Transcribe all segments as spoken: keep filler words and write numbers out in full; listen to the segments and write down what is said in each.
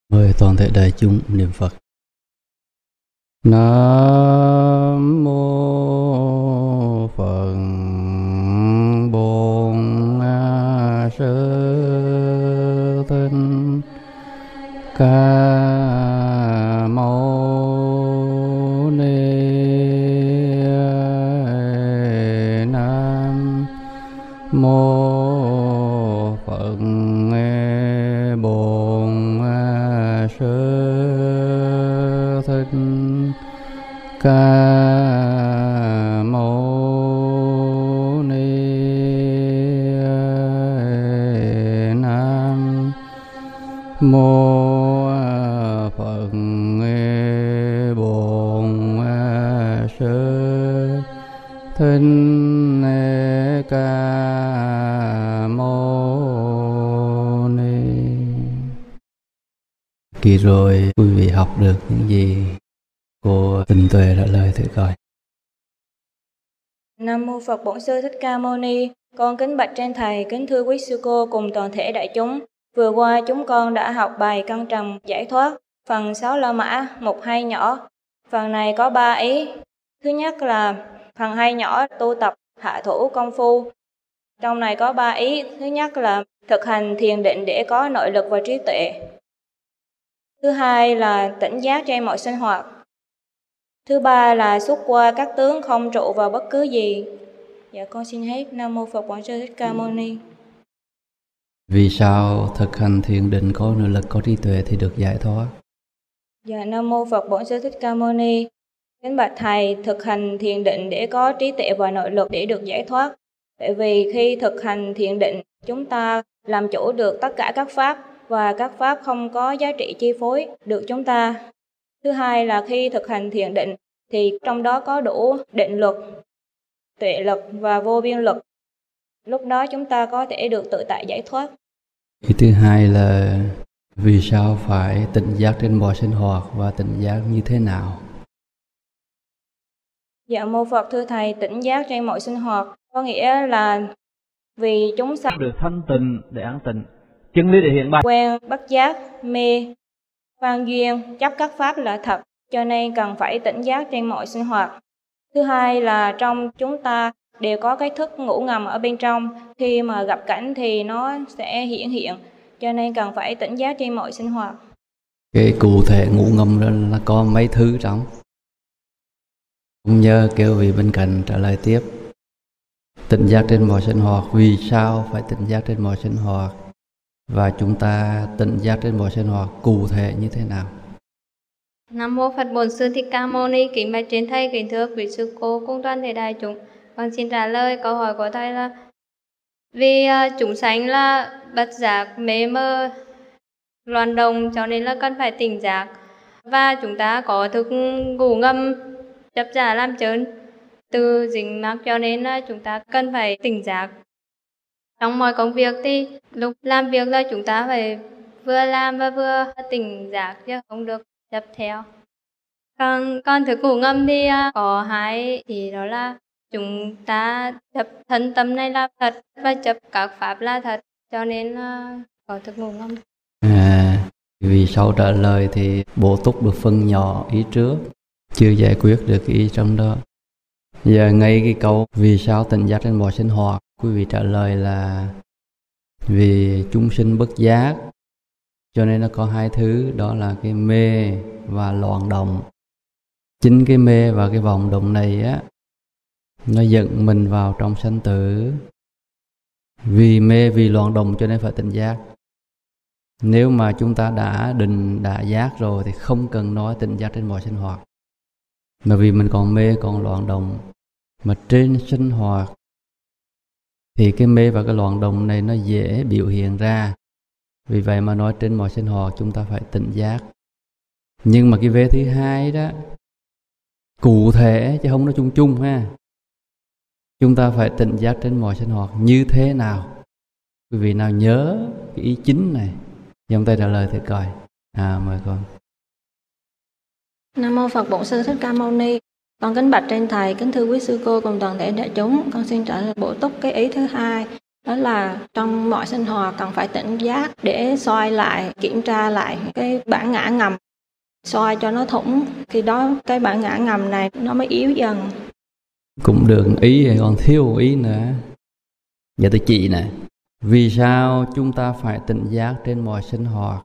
Mời toàn thể đại chúng niệm Phật. Nam mô Phật Bổn Sư Thích Ca Mâu Ni. Nam mô Phật Bổn Sư Thích Ca Mâu Ni. Nam mô Phật Bổn Sư Thích Ca Mâu Ni. Kỳ rồi quý vị học được những gì cô Tịnh Tuệ trả lời thử coi. Nam mô Phật Bổn Sư Thích Ca Mâu Ni. Con kính bạch trên thầy, kính thưa quý sư cô cùng toàn thể đại chúng. Vừa qua chúng con đã học bài căn trần giải thoát, phần sáu la mã, một hai nhỏ. Phần này có ba ý. Thứ nhất là phần hai nhỏ tu tập hạ thủ công phu. Trong này có ba ý. Thứ nhất là thực hành thiền định để có nội lực và trí tuệ. Thứ hai là tỉnh giác trên mọi sinh hoạt. Thứ ba là xuất qua các tướng không trụ vào bất cứ gì. Dạ con xin hết. Nam mô Phật Bổn Sư Thích Ca Mâu Ni. Vì sao thực hành thiền định có nội lực có trí tuệ thì được giải thoát? Dạ Nam mô Phật Bổn Sư Thích Ca Mâu Ni. Kính bạch thầy, thực hành thiền định để có trí tuệ và nội lực để được giải thoát. Bởi vì khi thực hành thiền định, chúng ta làm chủ được tất cả các pháp và các pháp không có giá trị chi phối được chúng ta. Thứ hai là khi thực hành thiền định thì trong đó có đủ định lực, tuệ lực và vô biên lực. Lúc đó chúng ta có thể được tự tại giải thoát. Ý thứ hai là vì sao phải tỉnh giác trên mọi sinh hoạt và tỉnh giác như thế nào? Dạ mô Phật thưa thầy, tỉnh giác trên mọi sinh hoạt có nghĩa là vì chúng sanh được thanh tịnh để an tịnh, chân lý để hiện bày, quen bất giác, mê, quan duyên, chấp các pháp là thật, cho nên cần phải tỉnh giác trên mọi sinh hoạt. Thứ hai là trong chúng ta đều có cái thức ngủ ngầm ở bên trong, khi mà gặp cảnh thì nó sẽ hiển hiện, cho nên cần phải tỉnh giác trên mọi sinh hoạt. Cái cụ thể ngủ ngầm đó là có mấy thứ trong. Cũng nhớ kêu vị bên cạnh trả lời tiếp. Tỉnh giác trên mọi sinh hoạt, vì sao phải tỉnh giác trên mọi sinh hoạt? Và chúng ta tỉnh giác trên mọi sinh hoạt cụ thể như thế nào? Nam mô Phật Bổn Sư Thích Ca Mâu Ni. Kính bạch trên thầy, kính thưa quý sư cô cùng toàn thể đại chúng. Con xin trả lời câu hỏi của thầy là vì uh, chúng sanh là bất giác, mê mơ, loạn động, cho nên là cần phải tỉnh giác. Và chúng ta có thức ngủ ngầm, chấp giả làm chơn, từ dính mắc, cho nên là chúng ta cần phải tỉnh giác. Trong mọi công việc thì lúc làm việc là chúng ta phải vừa làm và vừa tỉnh giác, chứ không được chấp theo. Còn, còn thức ngủ ngầm thì uh, có hai, thì đó là chúng ta chấp thân tâm này là thật và chấp các pháp là thật, cho nên uh, có thức ngủ ngầm. À, vì sau trả lời thì bổ túc được phân nhỏ ý trước, chưa giải quyết được cái ý trong đó. Giờ ngay cái câu vì sao tỉnh giác trên mọi sinh hoạt, quý vị trả lời là vì chúng sinh bất giác, cho nên nó có hai thứ, đó là cái mê và loạn động. Chính cái mê và cái vọng động này á, nó dẫn mình vào trong sanh tử. Vì mê, vì loạn động cho nên phải tỉnh giác. Nếu mà chúng ta đã định, đã giác rồi thì không cần nói tỉnh giác trên mọi sinh hoạt. Mà vì mình còn mê, còn loạn động, mà trên sinh hoạt thì cái mê và cái loạn động này nó dễ biểu hiện ra. Vì vậy mà nói trên mọi sinh hoạt chúng ta phải tỉnh giác. Nhưng mà cái vế thứ hai đó cụ thể chứ không nói chung chung ha. Chúng ta phải tỉnh giác trên mọi sinh hoạt như thế nào? Quý vị nào nhớ cái ý chính này giông tay trả lời thử coi. À mời con. Nam mô Phật Bổn Sư Thích Ca Mâu Ni. Con kính bạch trên thầy, kính thưa quý sư cô cùng toàn thể đại chúng. Con xin trả lời bổ túc cái ý thứ hai. Đó là trong mọi sinh hoạt cần phải tỉnh giác để soi lại, kiểm tra lại cái bản ngã ngầm, soi cho nó thủng, khi đó cái bản ngã ngầm này nó mới yếu dần. Cũng được ý, còn thiếu ý nữa. Giờ tôi chị nè, vì sao chúng ta phải tỉnh giác trên mọi sinh hoạt?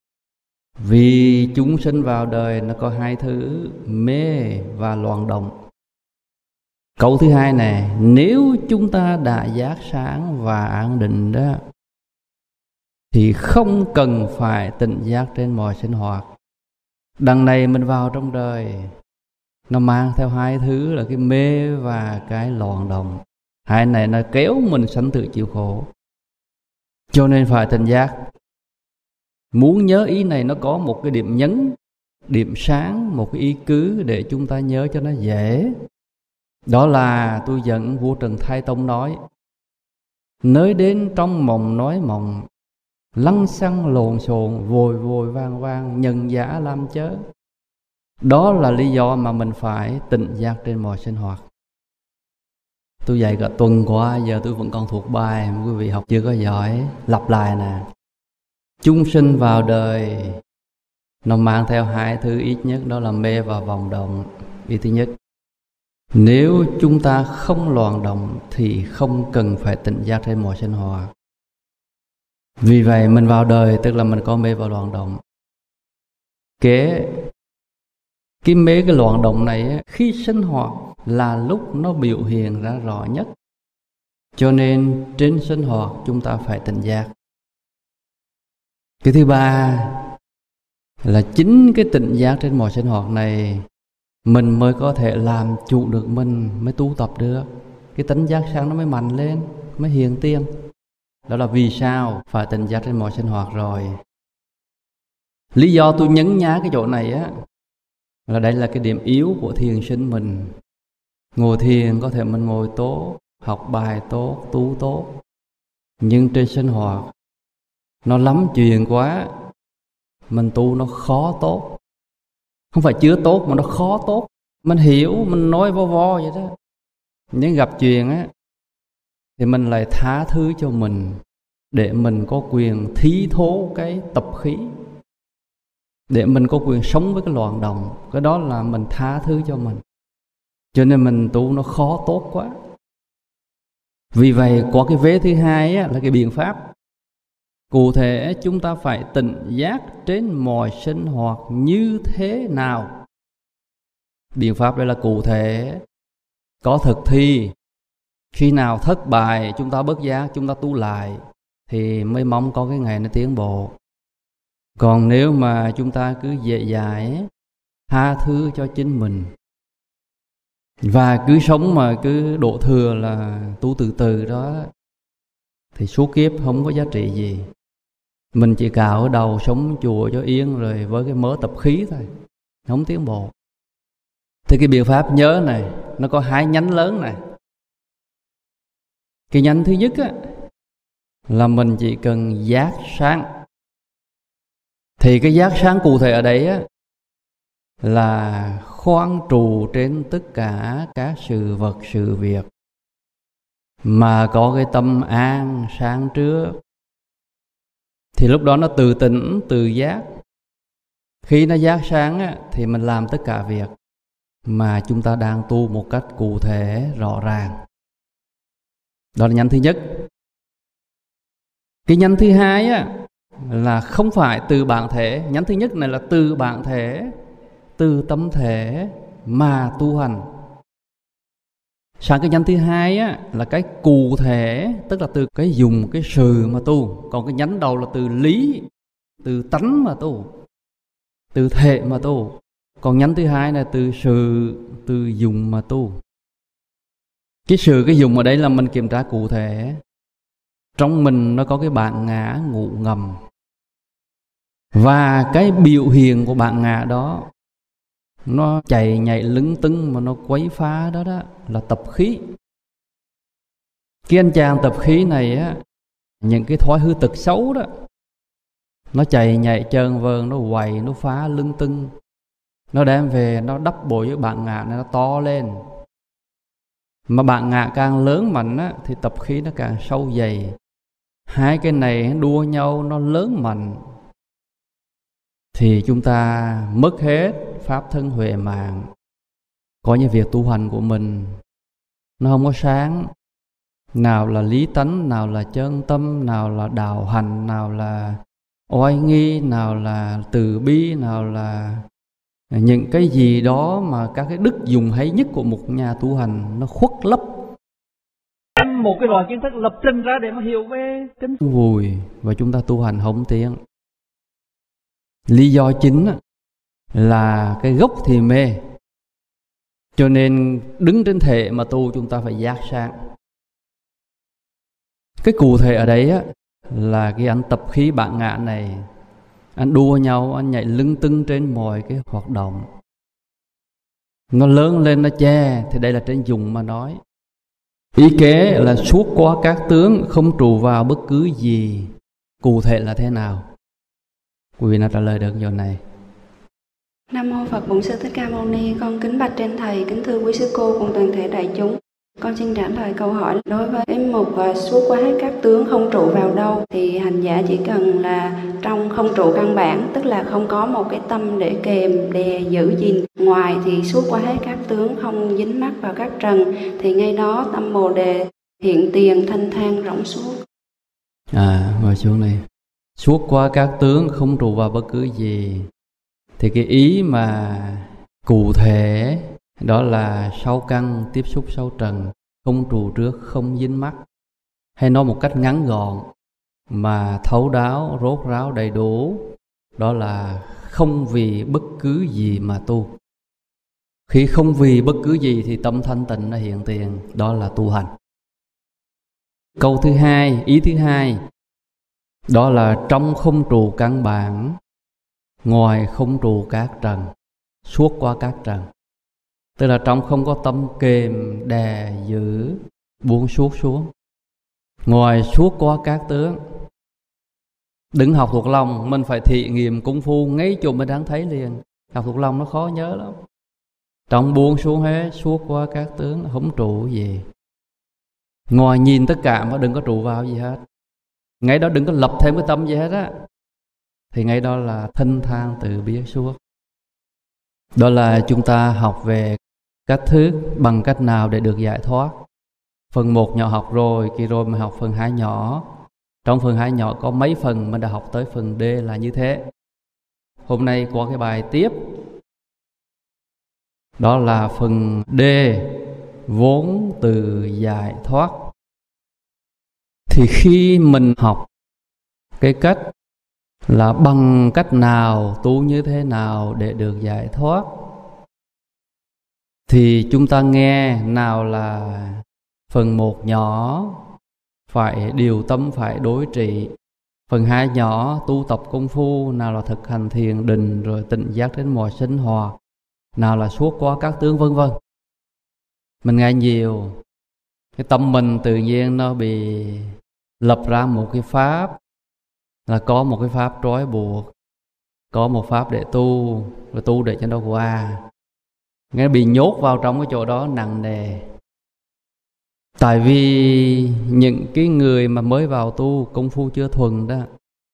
Vì chúng sinh vào đời nó có hai thứ, mê và loạn động. Câu thứ hai này, nếu chúng ta đã giác sáng và an định đó, thì không cần phải tỉnh giác trên mọi sinh hoạt. Đằng này mình vào trong đời, nó mang theo hai thứ là cái mê và cái loạn động. Hai này nó kéo mình sanh tử chịu khổ. Cho nên phải tỉnh giác. Muốn nhớ ý này nó có một cái điểm nhấn, điểm sáng, một cái ý cứ để chúng ta nhớ cho nó dễ. Đó là tôi dẫn vua Trần Thái Tông nói, nơi đến trong mộng nói mộng, lăng xăng lộn xộn, vội vội vang vang, nhân giả làm chớ. Đó là lý do mà mình phải tỉnh giác trên mọi sinh hoạt. Tôi dạy cả tuần qua, giờ tôi vẫn còn thuộc bài, quý vị học chưa có giỏi, lặp lại nè. Chúng sinh vào đời nó mang theo hai thứ ít nhất, đó là mê và vọng động. Ý thứ nhất, nếu chúng ta không loạn động thì không cần phải tỉnh giác trên mọi sinh hoạt. Vì vậy mình vào đời tức là mình có mê và loạn động. Kế cái mê cái loạn động này khi sinh hoạt là lúc nó biểu hiện ra rõ nhất. Cho nên trên sinh hoạt chúng ta phải tỉnh giác. Cái thứ ba là chính cái tỉnh giác trên mọi sinh hoạt này mình mới có thể làm chủ được mình, mới tu tập được. Cái tánh giác sáng nó mới mạnh lên, mới hiện tiền. Đó là vì sao phải tỉnh giác trên mọi sinh hoạt rồi. Lý do tôi nhấn nhá cái chỗ này á, là đây là cái điểm yếu của thiền sinh mình. Ngồi thiền có thể mình ngồi tốt, học bài tốt, tu tốt, nhưng trên sinh hoạt nó lắm chuyện quá, mình tu nó khó tốt. Không phải chưa tốt mà nó khó tốt. Mình hiểu, mình nói vo vo vậy đó. Nhưng gặp chuyện á thì mình lại tha thứ cho mình, để mình có quyền thí thố cái tập khí, để mình có quyền sống với cái loạn động. Cái đó là mình tha thứ cho mình. Cho nên mình tu nó khó tốt quá. Vì vậy có cái vế thứ hai á, là cái biện pháp. Cụ thể chúng ta phải tỉnh giác trên mọi sinh hoạt như thế nào. Biện pháp đây là cụ thể, có thực thi. Khi nào thất bại chúng ta bớt giác, chúng ta tu lại, thì mới mong có cái ngày nó tiến bộ. Còn nếu mà chúng ta cứ dễ dãi, tha thứ cho chính mình, và cứ sống mà cứ đổ thừa là tu từ từ đó, thì suốt kiếp không có giá trị gì. Mình chỉ cạo ở đầu sống chùa cho yên rồi với cái mớ tập khí thôi, không tiến bộ. Thì cái biện pháp nhớ này nó có hai nhánh lớn này. Cái nhánh thứ nhất á, là mình chỉ cần giác sáng. Thì cái giác sáng cụ thể ở đây á, là khoan trù trên tất cả các sự vật sự việc, mà có cái tâm an sáng trước. Thì lúc đó nó từ tỉnh, từ giác. Khi nó giác sáng á, thì mình làm tất cả việc mà chúng ta đang tu một cách cụ thể, rõ ràng. Đó là nhánh thứ nhất. Cái nhánh thứ hai á, là không phải từ bản thể. Nhánh thứ nhất này là từ bản thể, từ tâm thể mà tu hành. Sang cái nhánh thứ hai á, là cái cụ thể, tức là từ cái dùng cái sự mà tu. Còn cái nhánh đầu là từ lý, từ tánh mà tu, từ thể mà tu. Còn nhánh thứ hai là từ sự, từ dùng mà tu. Cái sự, cái dùng ở đây là mình kiểm tra cụ thể. Trong mình nó có cái bản ngã ngụ ngầm, và cái biểu hiện của bản ngã đó nó chạy nhảy lững tưng mà nó quấy phá đó đó là tập khí. Cái anh chàng tập khí này á, những cái thói hư tật xấu đó, nó chạy nhảy trơn vờn, nó quậy, nó phá lưng tưng, nó đem về nó đắp bội với bản ngã này, nó to lên. Mà bản ngã càng lớn mạnh á, thì tập khí nó càng sâu dày. Hai cái này đua nhau nó lớn mạnh, thì chúng ta mất hết pháp thân huệ mạng. Có như việc tu hành của mình nó không có sáng. Nào là lý tánh, nào là chân tâm, nào là đạo hành, nào là oai nghi, nào là từ bi, nào là những cái gì đó mà các cái đức dùng hay nhất của một nhà tu hành nó khuất lấp. Một cái loại kiến thức lập trình ra để mà hiểu về kinh Vùi và chúng ta tu hành không tiến. Lý do chính là cái gốc thì mê. Cho nên đứng trên thể mà tu chúng ta phải giác sáng. Cái cụ thể ở đấy á, là cái anh tập khí bản ngã này, anh đua nhau, anh nhảy lưng tưng trên mọi cái hoạt động. Nó lớn lên nó che, thì đây là trên dùng mà nói. Ý kế là suốt qua các tướng, không trụ vào bất cứ gì. Cụ thể là thế nào? Quý vị nào trả lời được điều này? Nam mô Phật Bổn Sư Thích Ca Mâu Ni. Con kính bạch trên thầy, kính thưa quý sư cô cùng toàn thể đại chúng. Con xin trả lời câu hỏi đối với cái mục uh, suốt qua hết các tướng không trụ vào đâu, thì hành giả chỉ cần là trong không trụ căn bản, tức là không có một cái tâm để kềm đè giữ gìn ngoài, thì suốt qua hết các tướng không dính mắc vào các trần, thì ngay đó tâm Bồ đề hiện tiền thanh thang rộng suốt. À, ngồi xuống này. Suốt qua các tướng không trụ vào bất cứ gì, thì cái ý mà cụ thể đó là sáu căn tiếp xúc sáu trần, không trụ trước, không dính mắc. Hay nói một cách ngắn gọn mà thấu đáo, rốt ráo đầy đủ, đó là không vì bất cứ gì mà tu. Khi không vì bất cứ gì thì tâm thanh tịnh nó hiện tiền, đó là tu hành. Câu thứ hai, ý thứ hai, đó là trong không trụ căn bản, ngoài không trụ các trần, suốt qua các trần. Tức là trong không có tâm kềm, đè, giữ, buông suốt xuống. Ngoài suốt qua các tướng. Đừng học thuộc lòng, mình phải thị nghiệm功phu, ngay chỗ mình đang thấy liền. Học thuộc lòng nó khó nhớ lắm. Trong buông xuống hết, suốt qua các tướng, không trụ gì. Ngoài nhìn tất cả mà đừng có trụ vào gì hết. Ngay đó đừng có lập thêm cái tâm gì hết á, thì ngay đó là thanh thang từ bi suốt. Đó là chúng ta học về cách thức bằng cách nào để được giải thoát. Phần một nhỏ học rồi, kỳ rồi mình học phần hai nhỏ. Trong phần hai nhỏ có mấy phần mình đã học tới phần D là như thế. Hôm nay có cái bài tiếp, đó là phần D, vốn từ giải thoát. Thì khi mình học cái cách là bằng cách nào, tu như thế nào để được giải thoát, thì chúng ta nghe nào là phần một nhỏ, phải điều tâm, phải đối trị. Phần hai nhỏ, tu tập công phu, nào là thực hành thiền định, rồi tỉnh giác đến mọi sinh hoạt, nào là suốt qua các tướng, vân vân. Mình nghe nhiều, cái tâm mình tự nhiên nó bị lập ra một cái pháp, là có một cái pháp trói buộc, có một pháp để tu, rồi tu để cho nó qua. Nghe bị nhốt vào trong cái chỗ đó nặng nề. Tại vì những cái người mà mới vào tu, công phu chưa thuần đó,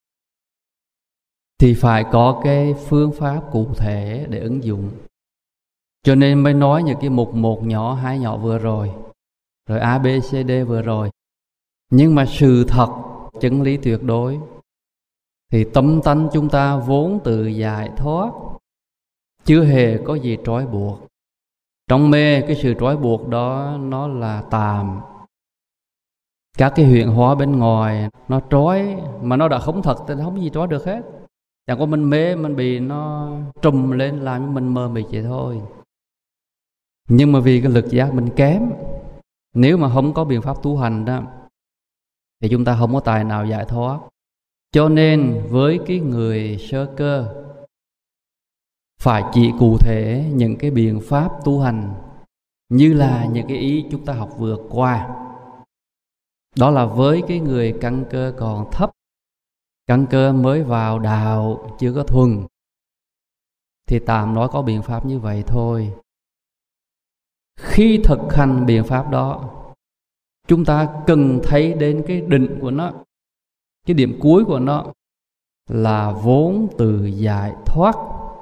thì phải có cái phương pháp cụ thể để ứng dụng. Cho nên mới nói những cái mục một nhỏ, hai nhỏ vừa rồi, rồi A, B, C, D vừa rồi. Nhưng mà sự thật, chân lý tuyệt đối, thì tâm tánh chúng ta vốn tự giải thoát, chưa hề có gì trói buộc. Trong mê, cái sự trói buộc đó nó là tạm. Các cái huyện hóa bên ngoài nó trói, mà nó đã không thật thì nó không gì trói được hết. Chẳng có mình mê, mình bị nó trùm lên làm cho mình mơ mịt vậy thôi. Nhưng mà vì cái lực giác mình kém, nếu mà không có biện pháp tu hành đó, thì chúng ta không có tài nào giải thoát. Cho nên với cái người sơ cơ, phải chỉ cụ thể những cái biện pháp tu hành, như là những cái ý chúng ta học vừa qua. Đó là với cái người căn cơ còn thấp, căn cơ mới vào đạo, chưa có thuần, thì tạm nói có biện pháp như vậy thôi. Khi thực hành biện pháp đó, chúng ta cần thấy đến cái định của nó, cái điểm cuối của nó là vốn từ giải thoát.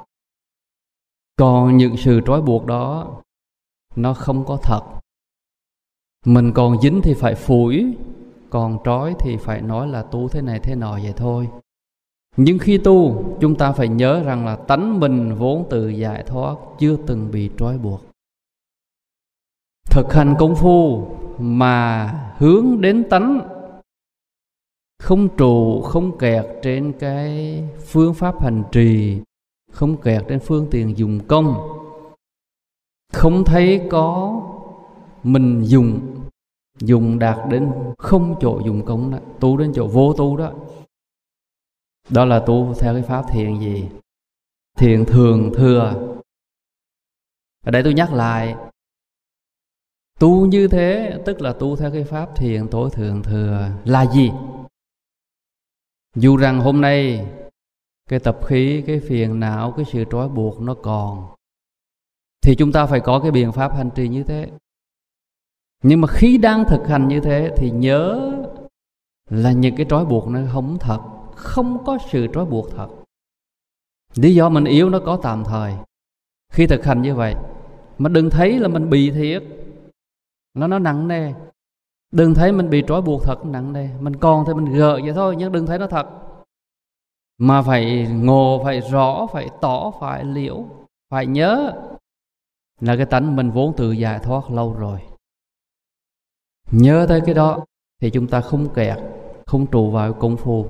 Còn những sự trói buộc đó nó không có thật. Mình còn dính thì phải phủi, còn trói thì phải nói là tu thế này thế nọ vậy thôi. Nhưng khi tu, chúng ta phải nhớ rằng là tánh mình vốn từ giải thoát, chưa từng bị trói buộc. Thực hành công phu mà hướng đến tánh, không trụ, không kẹt trên cái phương pháp hành trì, không kẹt trên phương tiện dùng công, không thấy có mình dùng dùng đạt đến không chỗ dùng công đó, tu đến chỗ vô tu đó. Đó là tu theo cái pháp thiền gì? Thiền thường thừa. Ở đây tôi nhắc lại, tu như thế tức là tu theo cái pháp thiền tối thượng thừa là gì? Dù rằng hôm nay cái tập khí, cái phiền não, cái sự trói buộc nó còn, thì chúng ta phải có cái biện pháp hành trì như thế. Nhưng mà khi đang thực hành như thế thì nhớ là những cái trói buộc nó không thật, không có sự trói buộc thật. Lý do mình yếu nó có tạm thời. Khi thực hành như vậy, mà đừng thấy là mình bị thiệt, nó nó nặng nề. Đừng thấy mình bị trói buộc thật nặng nề. Mình còn thì mình gợi vậy thôi, nhưng đừng thấy nó thật. Mà phải ngộ, phải rõ, phải tỏ, phải liễu, phải nhớ là cái tánh mình vốn tự giải thoát lâu rồi. Nhớ tới cái đó thì chúng ta không kẹt, không trụ vào công phu.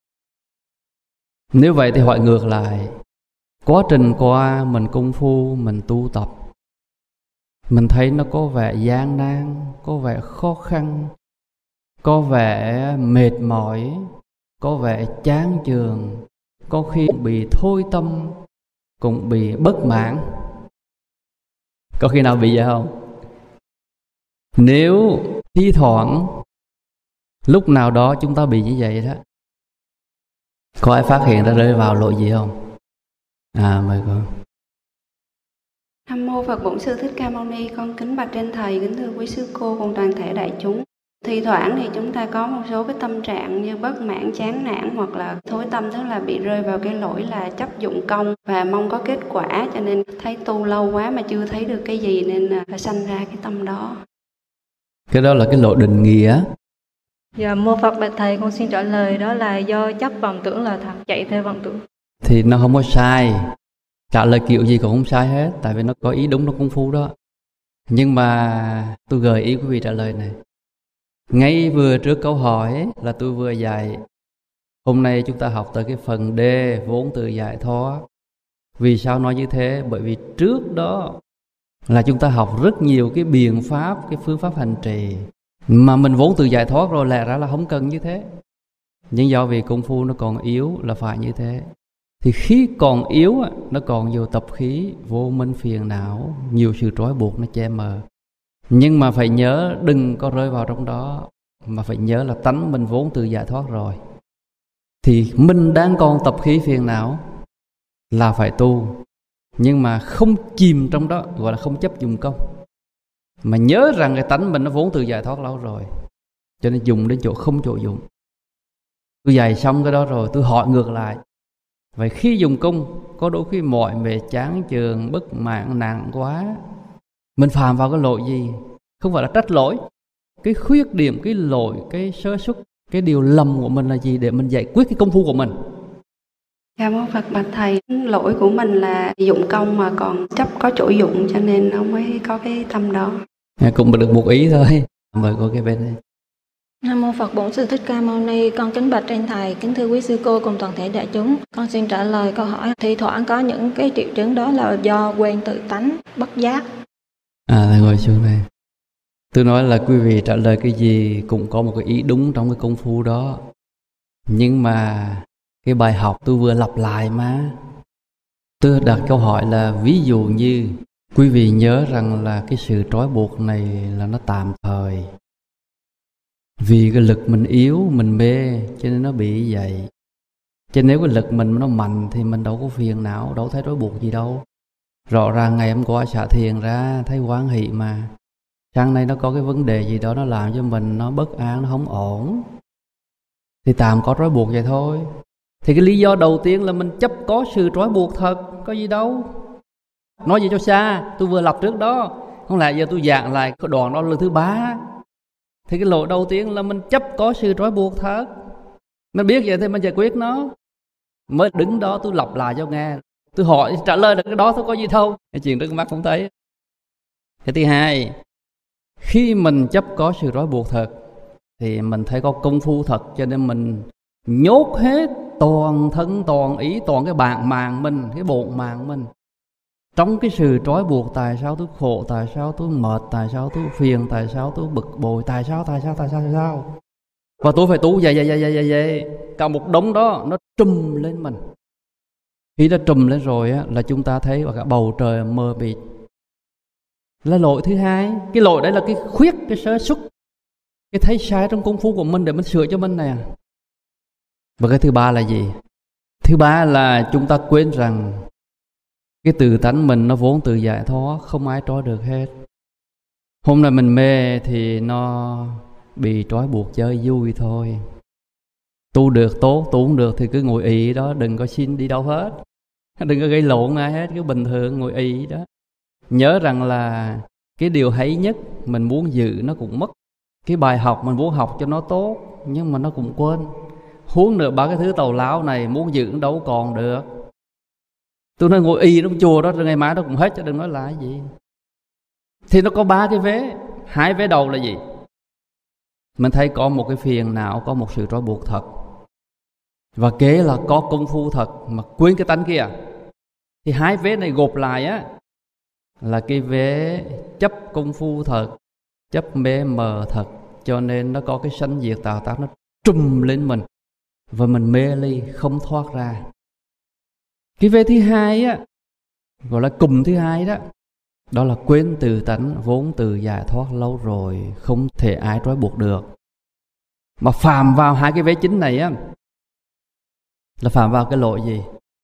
Nếu vậy thì hỏi ngược lại, quá trình qua mình công phu, mình tu tập, mình thấy nó có vẻ gian nan, có vẻ khó khăn, có vẻ mệt mỏi, có vẻ chán chường, có khi bị thôi tâm, cũng bị bất mãn. Có khi nào bị vậy không? Nếu thi thoảng lúc nào đó chúng ta bị như vậy đó, có ai phát hiện ra rơi vào lỗi gì không? À, mời con. Nam mô Phật Bổn Sư Thích Ca Mâu Ni. Con kính bạch trên thầy, kính thưa quý sư cô cùng toàn thể đại chúng. Thi thoảng thì chúng ta có một số cái tâm trạng như bất mãn, chán nản hoặc là thối tâm, tức là bị rơi vào cái lỗi là chấp dụng công và mong có kết quả, cho nên thấy tu lâu quá mà chưa thấy được cái gì nên phải sanh ra cái tâm đó. Cái đó là cái lộ định nghĩa. Dạ, mô Phật bạch thầy, con xin trả lời đó là do chấp vọng tưởng là thật, chạy theo vọng tưởng. Thì nó không có sai. Trả lời kiểu gì cũng không sai hết, tại vì nó có ý đúng trong công phu đó. Nhưng mà tôi gợi ý quý vị trả lời này. Ngay vừa trước câu hỏi là tôi vừa dạy, hôm nay chúng ta học tới cái phần D, vốn từ giải thoát. Vì sao nói như thế? Bởi vì trước đó là chúng ta học rất nhiều cái biện pháp, cái phương pháp hành trì mà mình vốn từ giải thoát rồi, lẽ ra là không cần như thế. Nhưng do vì công phu nó còn yếu là phải như thế. Thì khi còn yếu, nó còn nhiều tập khí, vô minh phiền não, nhiều sự trói buộc nó che mờ. Nhưng mà phải nhớ đừng có rơi vào trong đó, mà phải nhớ là tánh mình vốn từ giải thoát rồi. Thì mình đang còn tập khí phiền não là phải tu, nhưng mà không chìm trong đó, gọi là không chấp dùng công. Mà nhớ rằng cái tánh mình nó vốn từ giải thoát lâu rồi, cho nên dùng đến chỗ không chỗ dùng. Tôi dạy xong cái đó rồi, tôi hỏi ngược lại, vậy khi dùng công có đôi khi mỏi mệt chán chường, bất mãn nặng quá, mình phạm vào cái lỗi gì? Không phải là trách lỗi, cái khuyết điểm, cái lỗi, cái sơ suất, cái điều lầm của mình là gì để mình giải quyết cái công phu của mình. Dạ mô Phật bạch thầy, lỗi của mình là dụng công mà còn chấp có chỗ dụng, cho nên nó mới có cái tâm đó. Cũng được một ý thôi. Mời cô cái bên đây. Nam mô Phật Bổn Sư Thích Ca Mâu Ni. Con kính bạch trên thầy, kính thưa quý sư cô cùng toàn thể đại chúng. Con xin trả lời câu hỏi. Thi thoảng có những cái triệu chứng đó là do quên tự tánh, bất giác. À, thầy ngồi xuống đây. Tôi nói là quý vị trả lời cái gì cũng có một cái ý đúng trong cái công phu đó. Nhưng mà cái bài học tôi vừa lặp lại mà. Tôi đặt câu hỏi là ví dụ như quý vị nhớ rằng là cái sự trói buộc này là nó tạm thời. Vì cái lực mình yếu, mình mê cho nên nó bị vậy. Cho nên nếu cái lực mình nó mạnh thì mình đâu có phiền não, đâu thấy trói buộc gì đâu. Rõ ràng ngày hôm qua xả thiền ra thấy hoan hỷ mà, sáng nay nó có cái vấn đề gì đó nó làm cho mình nó bất an, nó không ổn, thì tạm có trói buộc vậy thôi. Thì cái lý do đầu tiên là mình chấp có sự trói buộc thật, có gì đâu. Nói gì cho xa, tôi vừa lập trước đó, không lẽ giờ tôi giảng lại cái đoạn đó lần thứ ba. Thì cái lỗi đầu tiên là mình chấp có sự trói buộc thật. Mình biết vậy thì mình giải quyết nó. Mới đứng đó tôi lặp lại cho nghe, tôi hỏi trả lời được cái đó thôi, có gì đâu. Cái chuyện trước mắt không thấy. Cái thứ hai, khi mình chấp có sự trói buộc thật thì mình thấy có công phu thật, cho nên mình nhốt hết toàn thân, toàn ý, toàn cái bản mạng mình, cái bổn mạng mình trong cái sự trói buộc. Tại sao tôi khổ, tại sao tôi mệt, tại sao tôi phiền, tại sao tôi bực bội, tại sao, tại sao, tại sao, tại sao. Và tôi phải tu vậy, vậy, vậy, vậy, vậy. Cả một đống đó nó trùm lên mình. Khi nó trùm lên rồi á, là chúng ta thấy cả bầu trời mờ mịt. Là lỗi thứ hai. Cái lỗi đấy là cái khuyết, cái sơ xuất, cái thấy sai trong công phu của mình để mình sửa cho mình này. Và cái thứ ba là gì? Thứ ba là chúng ta quên rằng cái tự tánh mình nó vốn tự giải thoát, không ai trói được hết. Hôm nay mình mê thì nó bị trói buộc chơi vui thôi. Tu được tốt, tu không được thì cứ ngồi ì đó, đừng có xin đi đâu hết, đừng có gây lộn ai hết, cứ bình thường ngồi ì đó. Nhớ rằng là cái điều hay nhất mình muốn giữ nó cũng mất. Cái bài học mình muốn học cho nó tốt nhưng mà nó cũng quên. Huống nữa ba cái thứ tào lao này muốn giữ đâu còn được. Tôi nói ngồi y trong chùa đó rồi ngày mai nó cũng hết, chứ đừng nói là cái gì. Thì nó có ba cái vế. Hai vế đầu là gì? Mình thấy có một cái phiền não, có một sự trói buộc thật, và kế là có công phu thật mà quên cái tánh kia. Thì hai vế này gộp lại á là cái vế chấp công phu thật, chấp mê mờ thật. Cho nên nó có cái sanh diệt tạo tác, nó trùm lên mình và mình mê ly không thoát ra. Cái vế thứ hai á, gọi là cùm thứ hai đó, đó là quên tự tánh vốn tự giải thoát lâu rồi, không thể ai trói buộc được. Mà phạm vào hai cái vế chính này á là phạm vào cái lỗi gì?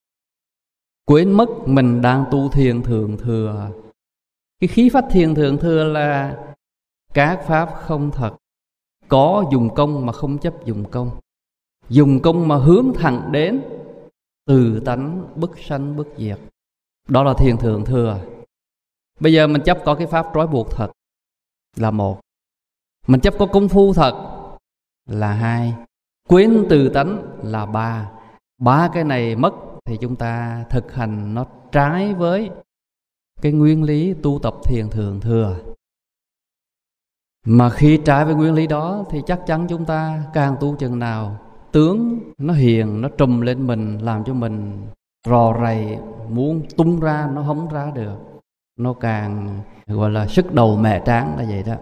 Quên mất mình đang tu thiền thượng thừa. Cái khí phát thiền thượng thừa là các pháp không thật, có dùng công mà không chấp dùng công, dùng công mà hướng thẳng đến từ tánh bất sanh bất diệt. Đó là thiền thượng thừa. Bây giờ mình chấp có cái pháp trói buộc thật là một, mình chấp có công phu thật là hai, quên từ tánh là ba. Ba cái này mất thì chúng ta thực hành nó trái với cái nguyên lý tu tập thiền thượng thừa. Mà khi trái với nguyên lý đó thì chắc chắn chúng ta càng tu chừng nào tướng nó hiền, nó trùm lên mình, làm cho mình rò rầy, muốn tung ra nó không ra được, nó càng gọi là sức đầu mẹ tráng, là vậy đó.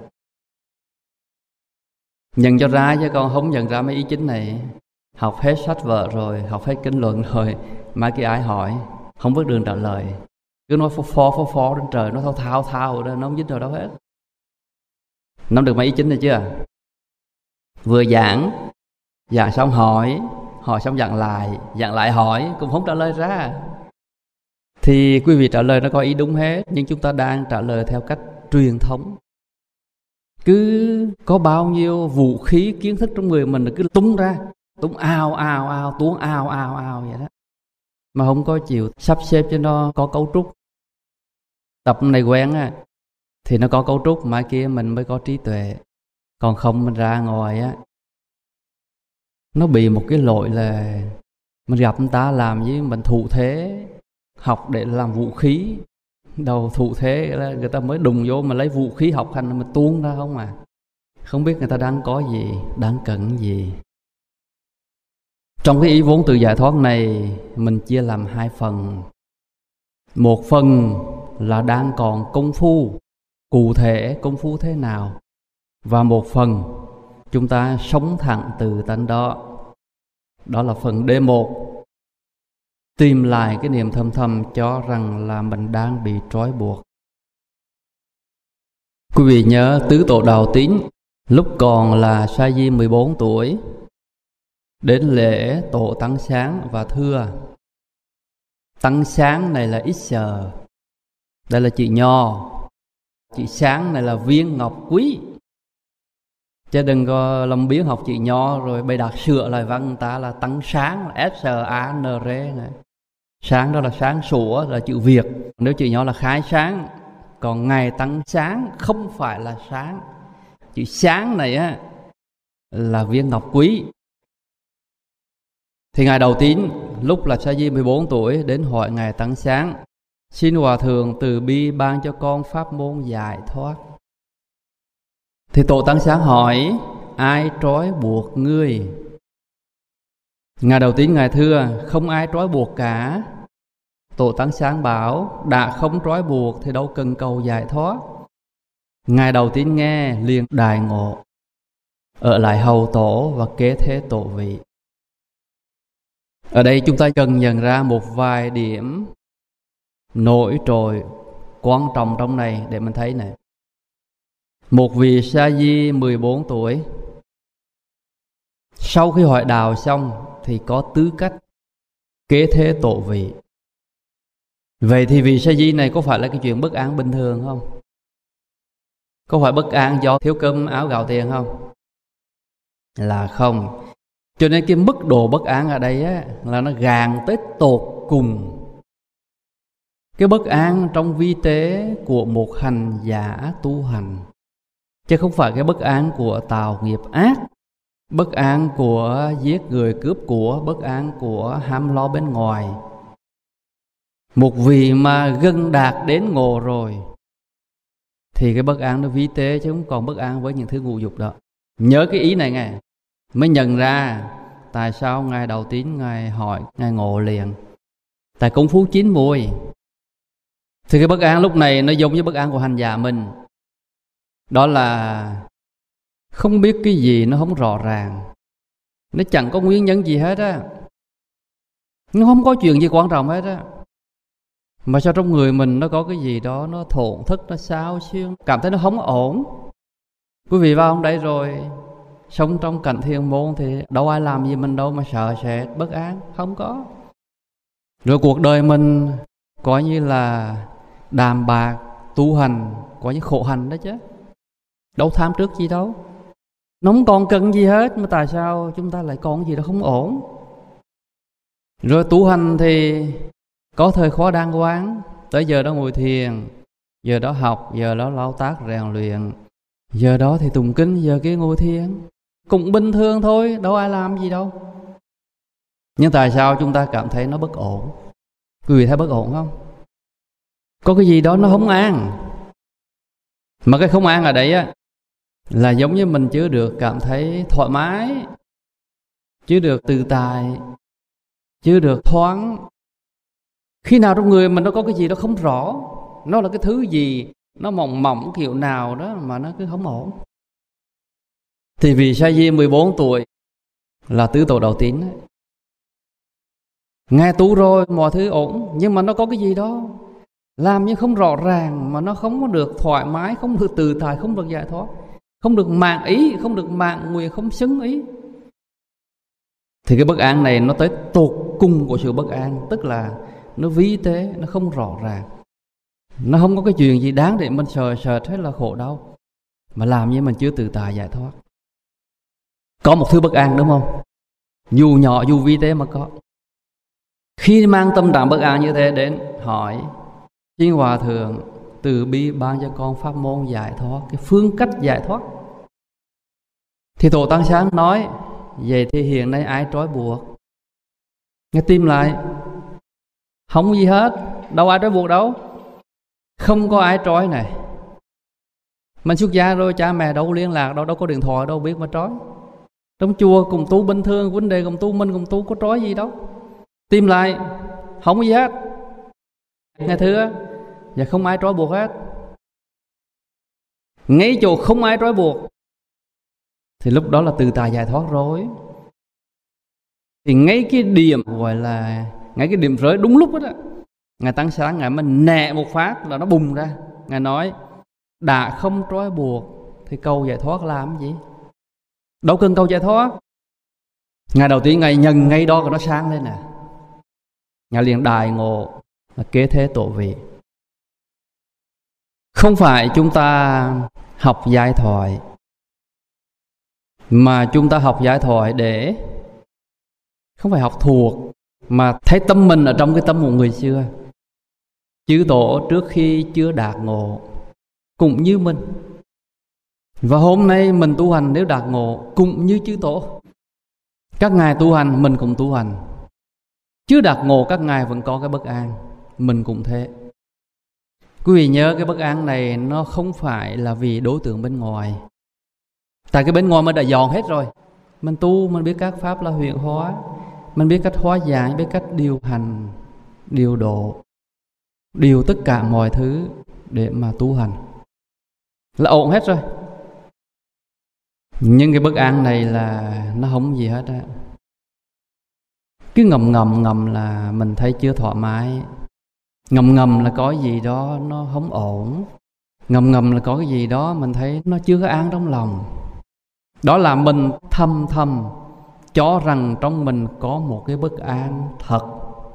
Nhận cho ra chứ còn không nhận ra mấy ý chính này. Học hết sách vở rồi, học hết kinh luận rồi, mai kia ai hỏi không biết đường trả lời, cứ nói phó phó phó phó trên trời, nó thao thao thao đó, nó không dính vào đâu hết. Nắm được mấy ý chính này chưa? Vừa giảng, giảng xong hỏi, hỏi xong giảng lại, giảng lại hỏi, cũng không trả lời ra. Thì quý vị trả lời nó có ý đúng hết, nhưng chúng ta đang trả lời theo cách truyền thống. Cứ có bao nhiêu vũ khí kiến thức trong người mình cứ tung ra, tung ào ào ào, tuôn ào ào ào vậy đó, mà không có chịu sắp xếp cho nó có cấu trúc. Tập này quen á thì nó có cấu trúc, mai kia mình mới có trí tuệ. Còn không mình ra ngoài á, nó bị một cái lỗi là mình gặp người ta làm với mình thụ thế, học để làm vũ khí. Đầu thụ thế là người ta mới đùng vô mà lấy vũ khí học hành mà tuôn ra không à. Không biết người ta đang có gì, đang cần gì. Trong cái ý vốn tự giải thoát này, mình chia làm hai phần. Một phần là đang còn công phu, cụ thể công phu thế nào. Và một phần chúng ta sống thẳng từ tánh đó. Đó là phần D một. Tìm lại cái niềm thâm thầm cho rằng là mình đang bị trói buộc. Quý vị nhớ tứ tổ Đạo Tín lúc còn là sa di mười bốn tuổi, đến lễ tổ Tăng Sáng và thưa. Tăng Sáng này là ít giờ, Đây là chữ nho. Chữ sáng này là viên ngọc quý. Chứ đừng có làm biến học chữ nho rồi bày đặt sửa lại văn người ta là tăng sáng, S A N R này. Sáng đó là sáng sủa, là chữ Việt. Nếu chữ nho là khai sáng. Còn ngày tăng sáng không phải là sáng. Chữ sáng này á là viên ngọc quý. Thì ngày đầu tín lúc là Sa Di mười bốn tuổi đến hỏi ngài Tăng Sáng: xin Hòa Thượng từ bi ban cho con pháp môn giải thoát. Thì Tổ Tăng Sáng hỏi: ai trói buộc ngươi? Ngày đầu tín ngài thưa: không ai trói buộc cả. Tổ Tăng Sáng bảo: đã không trói buộc thì đâu cần cầu giải thoát. Ngài đầu tín nghe liền đại ngộ, ở lại hầu tổ và kế thế tổ vị. Ở đây chúng ta cần nhận ra một vài điểm nổi trội quan trọng trong này để mình thấy này. Một vị Sa Di mười bốn tuổi sau khi hỏi đạo xong thì có tư cách kế thế tổ vị. Vậy thì vị Sa Di này có phải là cái chuyện bất an bình thường không? Có phải bất an do thiếu cơm áo gạo tiền không? Là không. Cho nên cái mức độ bất an ở đây á, là nó gàn tới tột cùng. Cái bất an trong vi tế của một hành giả tu hành, chứ không phải cái bất an của tạo nghiệp ác, bất an của giết người cướp của, bất an của ham lo bên ngoài. Một vị mà gần đạt đến ngộ rồi thì cái bất an nó vi tế, chứ không còn bất an với những thứ ngũ dục đó. Nhớ cái ý này nghe, mới nhận ra tại sao ngài đầu tín ngài hỏi ngài ngộ liền. Tại công phu chín mùi. Thì cái bất an lúc này nó giống như bất an của hành giả mình. Đó là không biết cái gì, nó không rõ ràng, nó chẳng có nguyên nhân gì hết á, nó không có chuyện gì quan trọng hết á, mà sao trong người mình nó có cái gì đó nó thổn thức, nó xao xuyên, cảm thấy nó không ổn. Quý vị vào trong đây rồi sống trong cảnh thiền môn thì đâu ai làm gì mình đâu mà sợ sệt bất an, không có. Rồi cuộc đời mình coi như là đàm bạc tu hành, coi như khổ hành đó chứ, đâu tham trước gì đâu, nó không còn cần gì hết, mà tại sao chúng ta lại còn gì đó không ổn. Rồi tu hành thì có thời khóa đàng hoàng, tới giờ đó ngồi thiền, giờ đó học, giờ đó lao tác rèn luyện, giờ đó thì tụng kinh, giờ kia ngồi thiền, cũng bình thường thôi, đâu ai làm gì đâu. Nhưng tại sao chúng ta cảm thấy nó bất ổn? Quý vị thấy bất ổn không? Có cái gì đó nó không an. Mà cái không an ở đây á là giống như mình chưa được cảm thấy thoải mái, chưa được tự tại, chưa được thoáng. Khi nào trong người mình nó có cái gì đó không rõ, nó là cái thứ gì, nó mỏng mỏng kiểu nào đó mà nó cứ không ổn. Thì vì Sa Di mười bốn tuổi là tứ tổ đầu tín ấy, nghe tu rồi mọi thứ ổn, nhưng mà nó có cái gì đó làm như không rõ ràng, mà nó không có được thoải mái, không được tự tại, không được giải thoát, không được mạng ý, không được mạng nguyện, không xứng ý. Thì cái bất an này nó tới tột cùng của sự bất an, tức là nó vi tế, nó không rõ ràng, nó không có cái chuyện gì đáng để mình sợ sợ hết là khổ đau, mà làm như mình chưa tự tại giải thoát. Có một thứ bất an đúng không? Dù nhỏ dù vi tế mà có. Khi mang tâm trạng bất an như thế đến hỏi: xin Hòa Thượng từ bi ban cho con pháp môn giải thoát, cái phương cách giải thoát. Thì Tổ Tăng Sáng nói: vậy thì hiện nay ai trói buộc? Nghe tim lại, không gì hết, đâu ai trói buộc đâu, không có ai trói này. Mình xuất gia rồi, cha mẹ đâu liên lạc đâu, đâu có điện thoại đâu biết mà trói. Trong chùa cùng tu bình thường, vấn đề cùng tu, mình cùng tu, có trói gì đâu. Tìm lại, không có gì hết. Nghe thưa, và không ai trói buộc hết. Ngay chỗ không ai trói buộc thì lúc đó là tự tại giải thoát rồi. Thì ngay cái điểm gọi là ngay cái điểm rơi đúng lúc đó, Ngài Tăng Sáng Ngài mình nẹ một phát là nó bùng ra. Ngài nói: đã không trói buộc thì cầu giải thoát làm gì? Đâu cần cầu giải thoát. Ngày đầu tiên Ngài nhận ngay đó, nó sáng lên nè. Ngài liền đại ngộ là kế thế tổ vị. Không phải chúng ta học giải thoại, mà chúng ta học giải thoại để không phải học thuộc, mà thấy tâm mình ở trong cái tâm một người xưa. Chư tổ trước khi chưa đạt ngộ cũng như mình, và hôm nay mình tu hành nếu đạt ngộ cũng như chư tổ. Các ngài tu hành, mình cũng tu hành. Chưa đạt ngộ các ngài vẫn có cái bất an, mình cũng thế. Quý vị nhớ cái bất an này nó không phải là vì đối tượng bên ngoài. Tại cái bên ngoài mình đã dọn hết rồi. Mình tu, mình biết các pháp là huyện hóa, mình biết cách hóa giải, biết cách điều hành, điều độ, điều tất cả mọi thứ để mà tu hành là ổn hết rồi. Nhưng cái bất an này là nó không gì hết á. Cứ ngầm ngầm ngầm là mình thấy chưa thoải mái, ngầm ngầm là có gì đó nó không ổn, ngầm ngầm là có cái gì đó mình thấy nó chưa có an trong lòng. Đó là mình thầm thầm cho rằng trong mình có một cái bất an thật.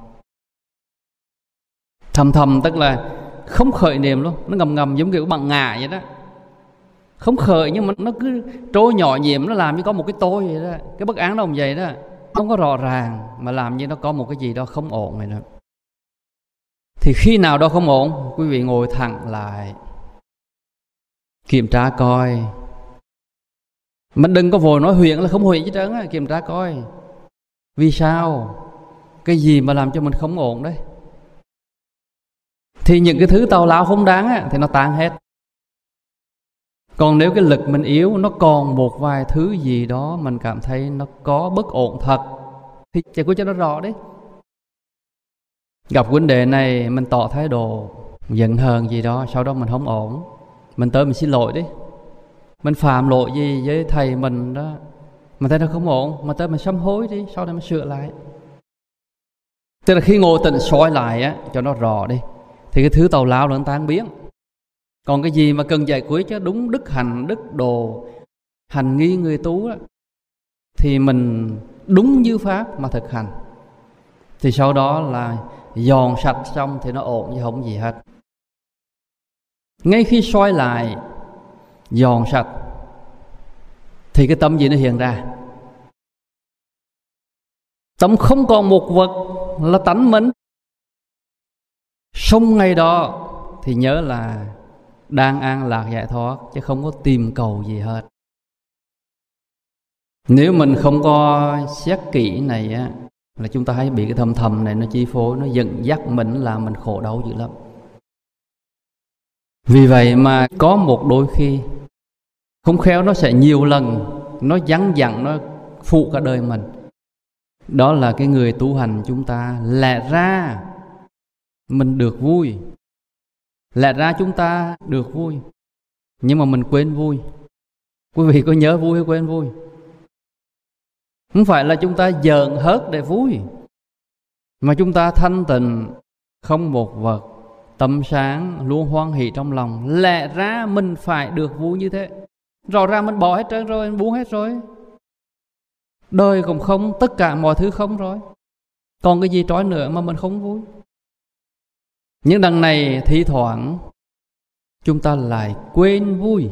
Thầm thầm tức là không khởi niệm luôn, nó ngầm ngầm giống kiểu bằng ngà vậy đó. Không khởi nhưng mà nó cứ trôi nhỏ nhiệm, nó làm như có một cái tôi vậy đó. Cái bất án nó không vậy đó, không có rõ ràng, mà làm như nó có một cái gì đó không ổn vậy đó. Thì khi nào đó không ổn, quý vị ngồi thẳng lại, kiểm tra coi. Mình đừng có vội nói huyện là không huyện chứ trơn á, kiểm tra coi. Vì sao? Cái gì mà làm cho mình không ổn đấy? Thì những cái thứ tào lao không đáng á, thì nó tan hết. Còn nếu cái lực mình yếu, nó còn một vài thứ gì đó mình cảm thấy nó có bất ổn thật, thì giải quyết cho nó rõ đấy. Gặp vấn đề này mình tỏ thái độ giận hờn gì đó, sau đó mình không ổn, mình tới mình xin lỗi đi. Mình phạm lỗi gì với thầy mình đó, mình thấy nó không ổn, mà tới mình sám hối đi, sau đó mình sửa lại. Tức là khi ngồi tịnh soi lại á, cho nó rõ đi, thì cái thứ tào lao nó tan biến. Còn cái gì mà cần giải quyết cho đúng đức hành, đức độ, hành nghi người tu á, thì mình đúng như pháp mà thực hành, thì sau đó là dọn sạch xong thì nó ổn chứ không gì hết. Ngay khi soi lại, dọn sạch, thì cái tâm gì nó hiện ra? Tâm không còn một vật là tánh mình. Xong ngày đó thì nhớ là đang an lạc giải thoát, chứ không có tìm cầu gì hết. Nếu mình không có xét kỹ này á, là chúng ta hay bị cái thầm thầm này nó chi phối, nó dẫn dắt mình làm mình khổ đau dữ lắm. Vì vậy mà có một đôi khi không khéo nó sẽ nhiều lần nó vắng dặn, nó phụ cả đời mình. Đó là cái người tu hành chúng ta lẽ ra mình được vui, lẽ ra chúng ta được vui, nhưng mà mình quên vui. Quý vị có nhớ vui hay quên vui? Không phải là chúng ta giỡn hớt để vui, mà chúng ta thanh tịnh, không một vật, tâm sáng, luôn hoan hỷ trong lòng. Lẽ ra mình phải được vui như thế. Rõ ràng mình bỏ hết trơn rồi, mình buông hết rồi. Đời cũng không, tất cả mọi thứ không rồi. Còn cái gì trói nữa mà mình không vui? Nhưng đằng này thi thoảng chúng ta lại quên vui.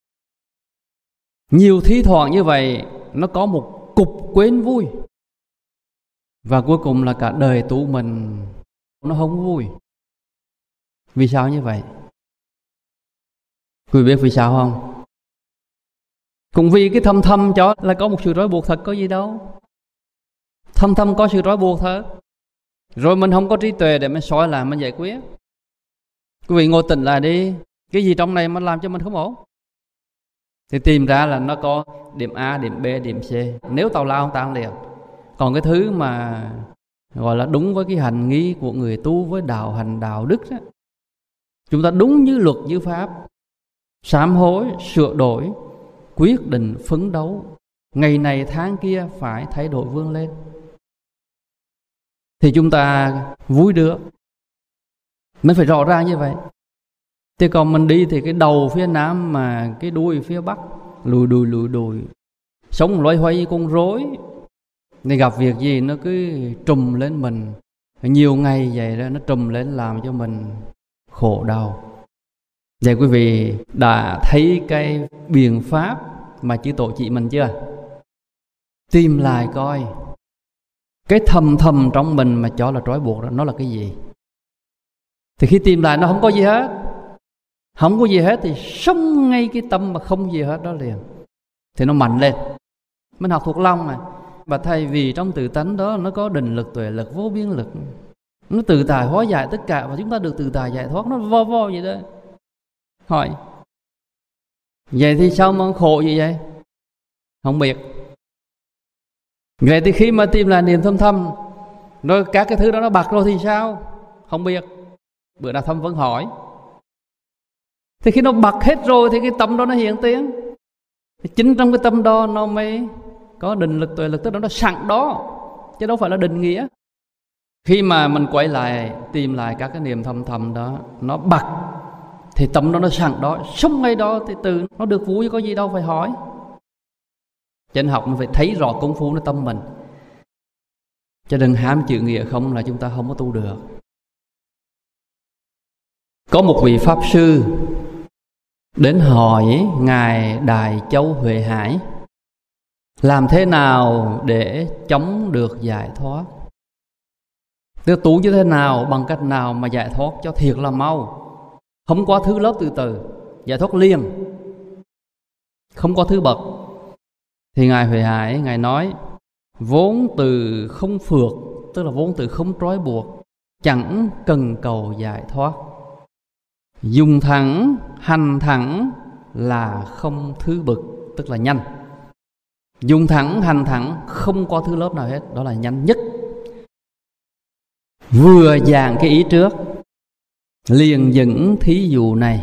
Nhiều thi thoảng như vậy, nó có một cục quên vui, và cuối cùng là cả đời tu mình nó không vui. Vì sao như vậy? Quý vị biết vì sao không? Cũng vì cái thâm thâm cho là có một sự trói buộc thật, có gì đâu. Thâm thâm có sự trói buộc thật, rồi mình không có trí tuệ để mình soi lại, mình giải quyết. Quý vị ngồi tỉnh lại đi, cái gì trong này mà làm cho mình không ổn, thì tìm ra là nó có điểm A, điểm B, điểm C. Nếu tào lao không tan liền. Còn cái thứ mà gọi là đúng với cái hành nghi của người tu, với đạo hành đạo đức đó, chúng ta đúng như luật như pháp, sám hối, sửa đổi, quyết định phấn đấu, ngày này tháng kia phải thay đổi vươn lên, thì chúng ta vui được. Mình phải rõ ràng như vậy. Thì còn mình đi thì cái đầu phía nam mà cái đuôi phía bắc, lùi đùi lùi đùi, sống loay hoay con rối. Thì gặp việc gì nó cứ trùm lên mình, nhiều ngày vậy đó, nó trùm lên làm cho mình khổ đau. Vậy quý vị đã thấy cái biện pháp mà chư tổ chỉ mình chưa? Tìm lại coi cái thầm thầm trong mình mà cho là trói buộc đó, nó là cái gì. Thì khi tìm lại nó không có gì hết, không có gì hết thì sống ngay cái tâm mà không gì hết đó liền, thì nó mạnh lên. Mình học thuộc lòng mà. Và thay vì trong tự tánh đó nó có định lực, tuệ lực, vô biên lực, nó tự tài hóa giải tất cả, và chúng ta được tự tài giải thoát, nó vo vo vậy đó. Hỏi vậy thì sao mà khổ gì vậy? Không biết. Vậy thì khi mà tìm lại niềm thâm thâm, rồi các cái thứ đó nó bạc rồi thì sao? Không biết. Bữa nào Thâm vẫn hỏi. Thì khi nó bạc hết rồi thì cái tâm đó nó hiện tiến. Thì chính trong cái tâm đó nó mới có định lực, tuệ lực, tức là nó sẵn đó, chứ đâu phải là định nghĩa. Khi mà mình quay lại tìm lại các cái niềm thâm thầm đó, nó bạc thì tâm đó nó sẵn đó, sống ngay đó thì từ nó được vui, có gì đâu phải hỏi. Trên học mình phải thấy rõ công phu nó tâm mình, chứ đừng ham chữ nghĩa không là chúng ta không có tu được. Có một vị Pháp Sư đến hỏi Ngài Đại Châu Huệ Hải làm thế nào để chống được giải thoát, tức tu như thế nào, bằng cách nào mà giải thoát cho thiệt là mau, không có thứ lớp từ từ, giải thoát liền, không có thứ bậc. Thì Ngài Huệ Hải Ngài nói vốn từ không phược, tức là vốn từ không trói buộc, chẳng cần cầu giải thoát, dùng thẳng hành thẳng là không thứ bậc, tức là nhanh. Dùng thẳng hành thẳng không có thứ lớp nào hết, đó là nhanh nhất. Vừa giảng cái ý trước liền dẫn thí dụ này.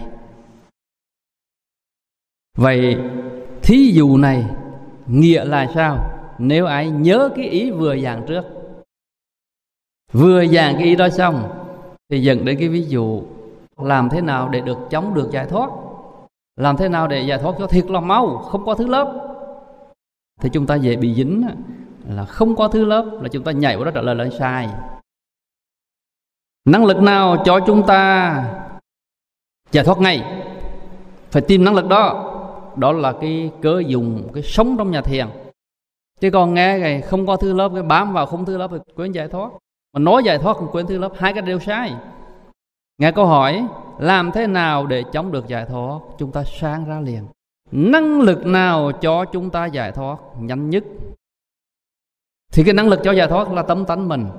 Vậy thí dụ này nghĩa là sao? Nếu ai nhớ cái ý vừa giảng trước, vừa giảng cái ý đó xong thì dẫn đến cái ví dụ làm thế nào để được chống được giải thoát, làm thế nào để giải thoát cho thiệt là mau, không có thứ lớp. Thì chúng ta dễ bị dính là không có thứ lớp, là chúng ta nhảy vào đó trả lời là sai. Năng lực nào cho chúng ta giải thoát ngay? Phải tìm năng lực đó. Đó là cái cớ dùng, cái sống trong nhà thiền. Chứ còn nghe cái không có thứ lớp, cái bám vào không thứ lớp thì quên giải thoát. Mà nói giải thoát còn quên thứ lớp, hai cái đều sai. Nghe câu hỏi làm thế nào để chống được giải thoát, chúng ta sáng ra liền. Năng lực nào cho chúng ta giải thoát nhanh nhất? Thì cái năng lực cho giải thoát là tâm tánh mình.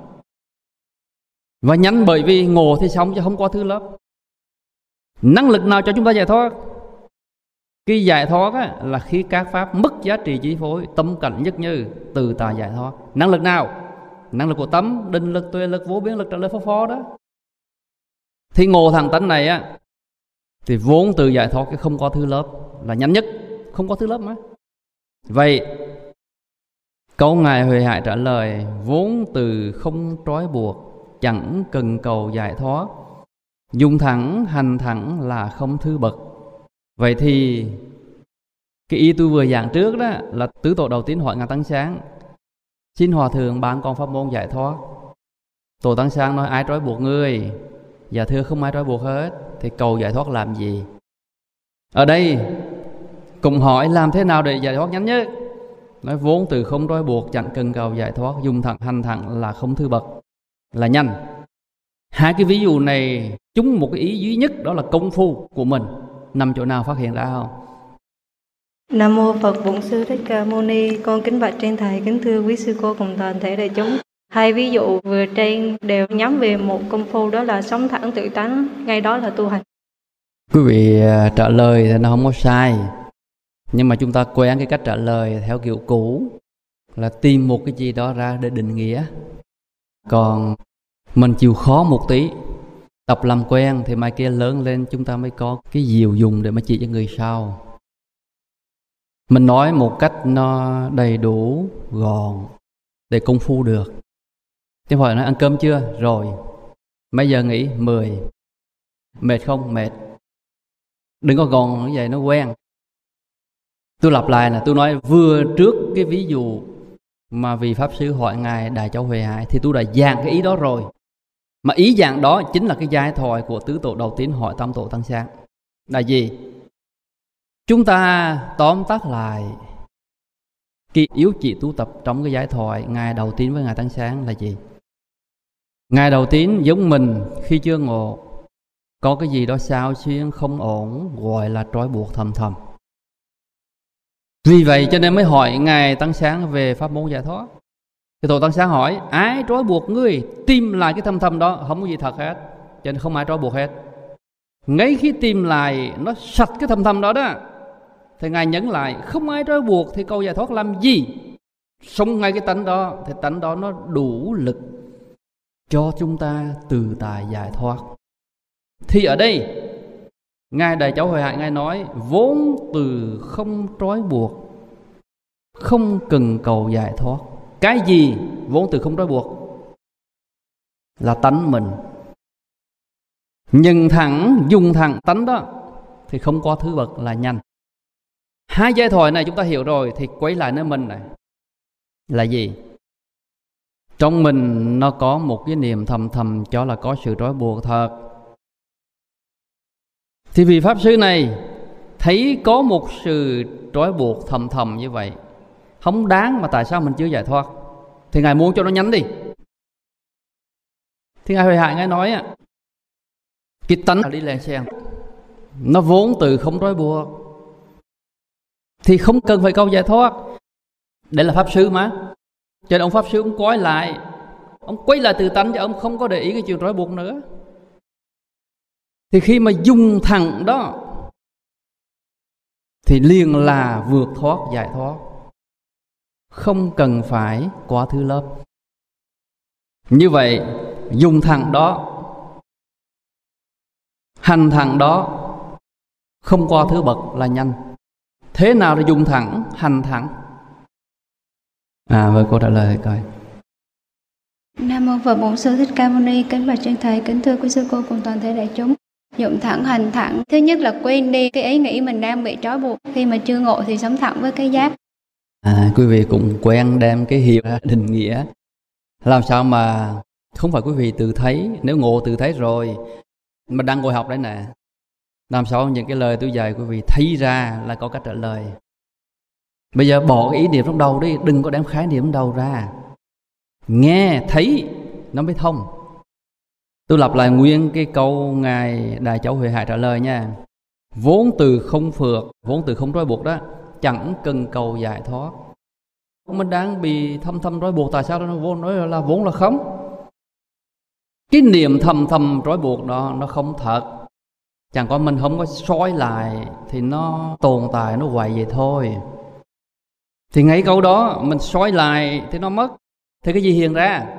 Và nhanh bởi vì ngộ thì xong chứ không có thứ lớp. Năng lực nào cho chúng ta giải thoát? Cái giải thoát á, là khi các pháp mất giá trị chi phối, tâm cảnh nhất như từ tại giải thoát. Năng lực nào? Năng lực của tâm, định lực, tuệ lực, vô biên lực, trả lời phó phó đó. Thì ngộ thằng tánh này á, thì vốn từ giải thoát cái không có thứ lớp là nhanh nhất, không có thứ lớp mà. Vậy câu Ngài Huệ Hải trả lời vốn từ không trói buộc, chẳng cần cầu giải thoát, dùng thẳng hành thẳng là không thứ bậc. Vậy thì cái ý tôi vừa giảng trước đó là tứ tổ đầu tiên hỏi Ngài Tăng Sáng: xin Hòa Thượng ban con pháp môn giải thoát. Tổ Tăng Sáng nói: ai trói buộc ngươi? Dạ thưa không ai trói buộc hết. Thì cầu giải thoát làm gì? Ở đây cùng hỏi làm thế nào để giải thoát nhanh nhất. Nói vốn từ không trói buộc, chẳng cần cầu giải thoát, dùng thẳng hành thẳng là không thứ bậc, là nhanh. Hai cái ví dụ này chúng một cái ý duy nhất, đó là công phu của mình nằm chỗ nào, phát hiện ra không? Nam mô Phật Bổn Sư Thích Ca Mâu Ni. Con kính bạch trên thầy, kính thưa quý sư cô cùng toàn thể đại chúng. Hai ví dụ vừa trên đều nhắm về một công phu, đó là sống thẳng tự tánh, ngay đó là tu hành. Quý vị trả lời thì nó không có sai, nhưng mà chúng ta quen cái cách trả lời theo kiểu cũ, là tìm một cái gì đó ra để định nghĩa. Còn mình chịu khó một tí, tập làm quen thì mai kia lớn lên chúng ta mới có cái diệu dùng để mà chỉ cho người sau. Mình nói một cách nó đầy đủ, gọn để công phu được. Chứ không phải nói ăn cơm chưa? Rồi. Mấy giờ nghỉ? mười. Mệt không? Mệt. Đừng có gọn như vậy, nó quen. Tôi lặp lại là tôi nói vừa trước cái ví dụ mà vị Pháp Sư hỏi Ngài Đại Châu Huệ Hải thì tôi đã giảng cái ý đó rồi. Mà ý giảng đó chính là cái giai thoại của tứ tổ đầu tiên hỏi tam tổ Tăng Sáng. là gì? Chúng ta tóm tắt lại cái yếu chỉ tu tập trong cái giải thoại Ngài Đầu Tín với Ngài Tánh Sáng là gì? Ngài Đầu Tín giống mình khi chưa ngộ, có cái gì đó xao xuyên không ổn, gọi là trói buộc thầm thầm. Vì vậy cho nên mới hỏi Ngài Tánh Sáng về pháp môn giải thoát. Cái Tổ Tánh Sáng hỏi: ai trói buộc ngươi? Tìm lại cái thầm thầm đó. Không có gì thật hết, cho nên không ai trói buộc hết. Ngay khi tìm lại nó sạch cái thầm thầm đó đó, thì Ngài nhấn lại: không ai trói buộc thì cầu giải thoát làm gì? Sống ngay cái tánh đó, thì tánh đó nó đủ lực cho chúng ta từ tại giải thoát. Thì ở đây Ngài Đại Cháu Huệ Hại Ngài nói: vốn từ không trói buộc, không cần cầu giải thoát. Cái gì vốn từ không trói buộc? Là tánh mình. Nhưng thẳng, dùng thẳng tánh đó thì không có thứ bậc là nhanh. Hai giải thoại này chúng ta hiểu rồi, thì quay lại nơi mình này là gì? Trong mình nó có một cái niềm thầm thầm cho là có sự trói buộc thật. Thì vị Pháp Sư này thấy có một sự trói buộc thầm thầm như vậy, không đáng mà tại sao mình chưa giải thoát, thì Ngài muốn cho nó nhánh đi. Thì Ngài Huệ Hại Ngài nói á, cái tánh đi lên sen, nó vốn từ không trói buộc, thì không cần phải câu giải thoát. Đây là Pháp Sư mà, cho nên ông Pháp Sư ông quay lại, ông quay lại từ tánh, cho ông không có để ý cái chuyện trói buộc nữa. Thì khi mà dùng thẳng đó thì liền là vượt thoát giải thoát, không cần phải qua thứ lớp. Như vậy dùng thẳng đó, hành thẳng đó, không qua thứ bậc là nhanh. Thế nào là dùng thẳng, hành thẳng? À, với cô trả lời coi. Nam mô Phật Bổn Sư Thích Ca Mâu Ni. Kính bạch chân thầy, kính thưa quý sư cô cùng toàn thể đại chúng. Dụng thẳng, hành thẳng. Thứ nhất là quên đi cái ý nghĩ mình đang bị trói buộc. Khi mà chưa ngộ thì sống thẳng với cái giác. À, quý vị cũng quen đem cái hiệu ra định nghĩa. Làm sao mà không phải quý vị tự thấy? Nếu ngộ tự thấy rồi, mà đang ngồi học đấy nè, làm sao những cái lời tôi dạy quý vị thấy ra là có cách trả lời. Bây giờ bỏ cái ý niệm trong đầu đi, đừng có đem khái niệm trong đầu ra. Nghe, thấy nó mới thông. Tôi lặp lại nguyên cái câu Ngài Đại Cháu Huệ Hại trả lời nha. Vốn từ không phược, vốn từ không trói buộc đó, chẳng cần cầu giải thoát. Mình đang bị thâm thâm trói buộc, tại sao nó vốn nói là vốn là không? Cái niệm thầm thầm trói buộc đó nó không thật. Chẳng có mình không có soi lại thì nó tồn tại, nó hoài vậy thôi. Thì ngay câu đó mình soi lại thì nó mất. Thì cái gì hiện ra?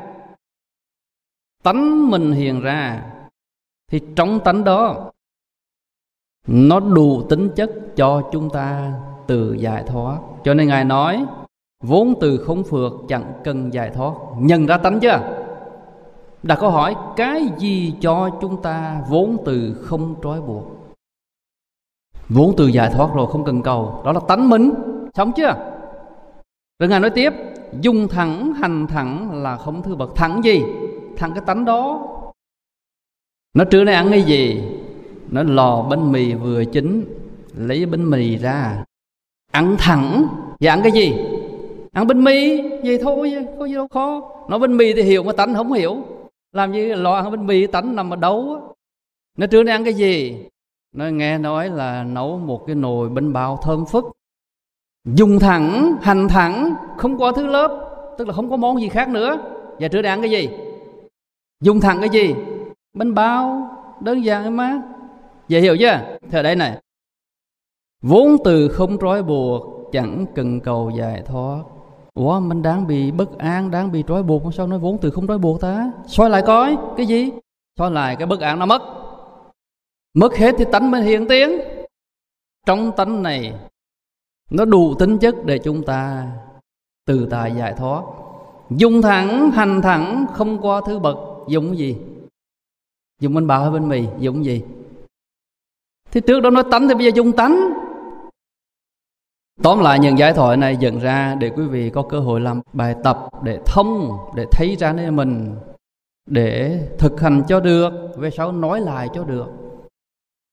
Tánh mình hiện ra. Thì trong tánh đó nó đủ tính chất cho chúng ta từ giải thoát. Cho nên Ngài nói vốn từ không phược, chẳng cần giải thoát. Nhận ra tánh chưa? Đặt câu hỏi, cái gì cho chúng ta vốn từ không trói buộc? Vốn từ giải thoát rồi, không cần cầu. Đó là tánh mình, xong chưa? Rồi Ngài nói tiếp, dùng thẳng, hành thẳng là không thứ bậc. Thẳng gì? Thẳng cái tánh đó. Nó trưa nay ăn cái gì? Nó lò bánh mì vừa chín, lấy bánh mì ra ăn thẳng. Và ăn cái gì? Ăn bánh mì, vậy thôi, có gì đâu khó. Nói bánh mì thì hiểu mà tánh không hiểu. Làm gì lò ăn bánh mì, tánh nằm ở đâu? Nó trưa nay ăn cái gì? Nó nghe nói là nấu một cái nồi bánh bao thơm phức. Dùng thẳng, hành thẳng, không có thứ lớp, tức là không có món gì khác nữa. Và trưa nay ăn cái gì? Dùng thẳng cái gì? Bánh bao, đơn giản em má. Vậy hiểu chưa? Thì ở đây này, vốn từ không trói buộc, chẳng cần cầu giải thoát. Ủa, mình đang bị bất an, đang bị trói buộc, sao nói vốn từ không trói buộc ta? Xoay lại coi, cái gì? Xoay lại cái bất an nó mất. Mất hết thì tánh mới hiện tiến. Trong tánh này nó đủ tính chất để chúng ta từ tại giải thoát. Dùng thẳng, hành thẳng, không qua thứ bậc. Dùng cái gì? Dùng bánh bao hay bánh mì? Dùng cái gì? Thì trước đó nói tánh thì bây giờ dùng tánh. Tóm lại những giải thoại này dẫn ra để quý vị có cơ hội làm bài tập, để thông, để thấy ra nên mình, để thực hành cho được, về sau nói lại cho được.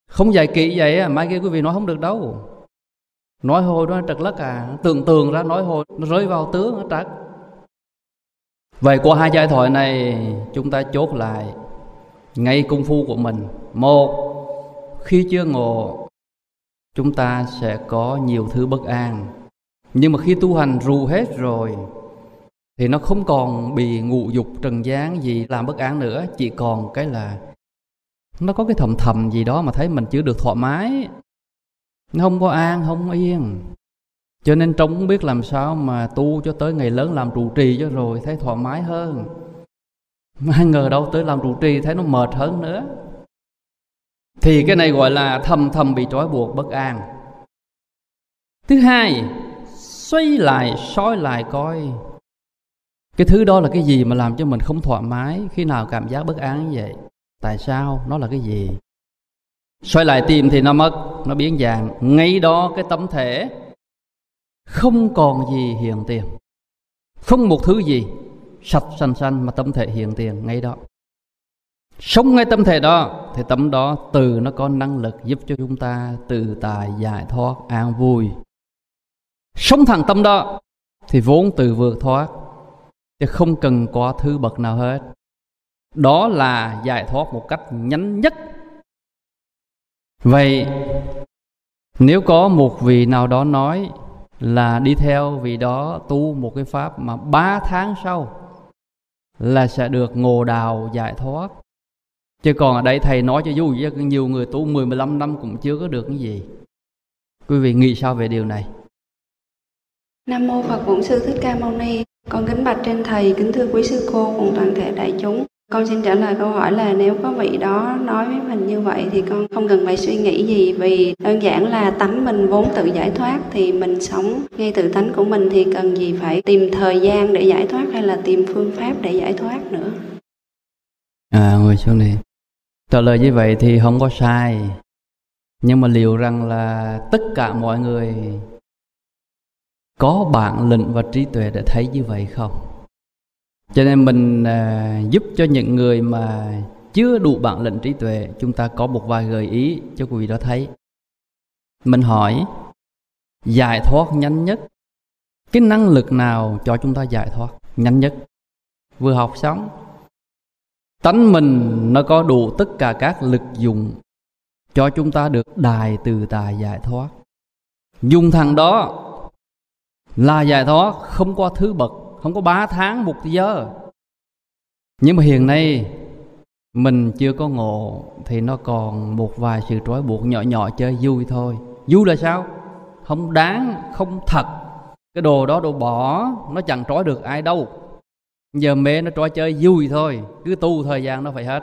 Không dạy kỹ vậy á, mai kia quý vị nói không được đâu. Nói hồi nó trật lất à, tưởng tượng ra nói hồi nó rơi vào tướng nó trật. Vậy qua hai giai thoại này chúng ta chốt lại ngay công phu của mình. Một, khi chưa ngộ chúng ta sẽ có nhiều thứ bất an. Nhưng mà khi tu hành ru hết rồi thì nó không còn bị ngũ dục trần gian gì làm bất an nữa. Chỉ còn cái là nó có cái thầm thầm gì đó mà thấy mình chưa được thoải mái, nó không có an, không yên. Cho nên trông không biết làm sao mà tu cho tới ngày lớn làm trụ trì cho rồi thấy thoải mái hơn. Mà ngờ đâu tới làm trụ trì thấy nó mệt hơn nữa. Thì cái này gọi là thầm thầm bị trói buộc bất an. Thứ hai, xoay lại soi lại coi cái thứ đó là cái gì mà làm cho mình không thoải mái, khi nào cảm giác bất an như vậy, tại sao, nó là cái gì. Xoay lại tìm thì nó mất, nó biến dạng. Ngay đó cái tâm thể không còn gì hiện tiền, không một thứ gì sạch sanh sanh mà tâm thể hiện tiền ngay đó. Sống ngay tâm thể đó thì tâm đó từ nó có năng lực giúp cho chúng ta tự tại, giải thoát, an vui. Sống thẳng tâm đó thì vốn từ vượt thoát, chứ không cần có thứ bậc nào hết. Đó là giải thoát một cách nhanh nhất. Vậy nếu có một vị nào đó nói là đi theo vị đó tu một cái pháp mà ba tháng sau là sẽ được ngộ đạo giải thoát, chứ còn ở đây thầy nói cho dù nhiều người tu mười mười lăm năm cũng chưa có được cái gì. Quý vị nghĩ sao về điều này? Nam mô Phật Bổn Sư Thích Ca Mâu Ni. Con kính bạch trên thầy, kính thưa quý sư cô cùng toàn thể đại chúng. Con xin trả lời câu hỏi là nếu có vị đó nói với mình như vậy thì con không cần phải suy nghĩ gì, vì đơn giản là tánh mình vốn tự giải thoát, thì mình sống ngay tự tánh của mình thì cần gì phải tìm thời gian để giải thoát hay là tìm phương pháp để giải thoát nữa. À, ngồi xuống đi. Trả lời như vậy thì không có sai. Nhưng mà liệu rằng là tất cả mọi người có bản lĩnh và trí tuệ để thấy như vậy không? Cho nên mình à, giúp cho những người mà chưa đủ bản lĩnh trí tuệ, chúng ta có một vài gợi ý cho quý vị đó thấy. Mình hỏi, giải thoát nhanh nhất, cái năng lực nào cho chúng ta giải thoát nhanh nhất? Vừa học xong, tánh mình nó có đủ tất cả các lực dụng cho chúng ta được đại từ tại giải thoát. Dùng thằng đó là giải thoát, không có thứ bậc, không có ba tháng một giờ. Nhưng mà hiện nay mình chưa có ngộ thì nó còn một vài sự trói buộc nhỏ nhỏ chơi vui thôi. Vui là sao? Không đáng, không thật. Cái đồ đó đồ bỏ, nó chẳng trói được ai đâu. Giờ mê nó trói chơi vui thôi, cứ tu thời gian nó phải hết.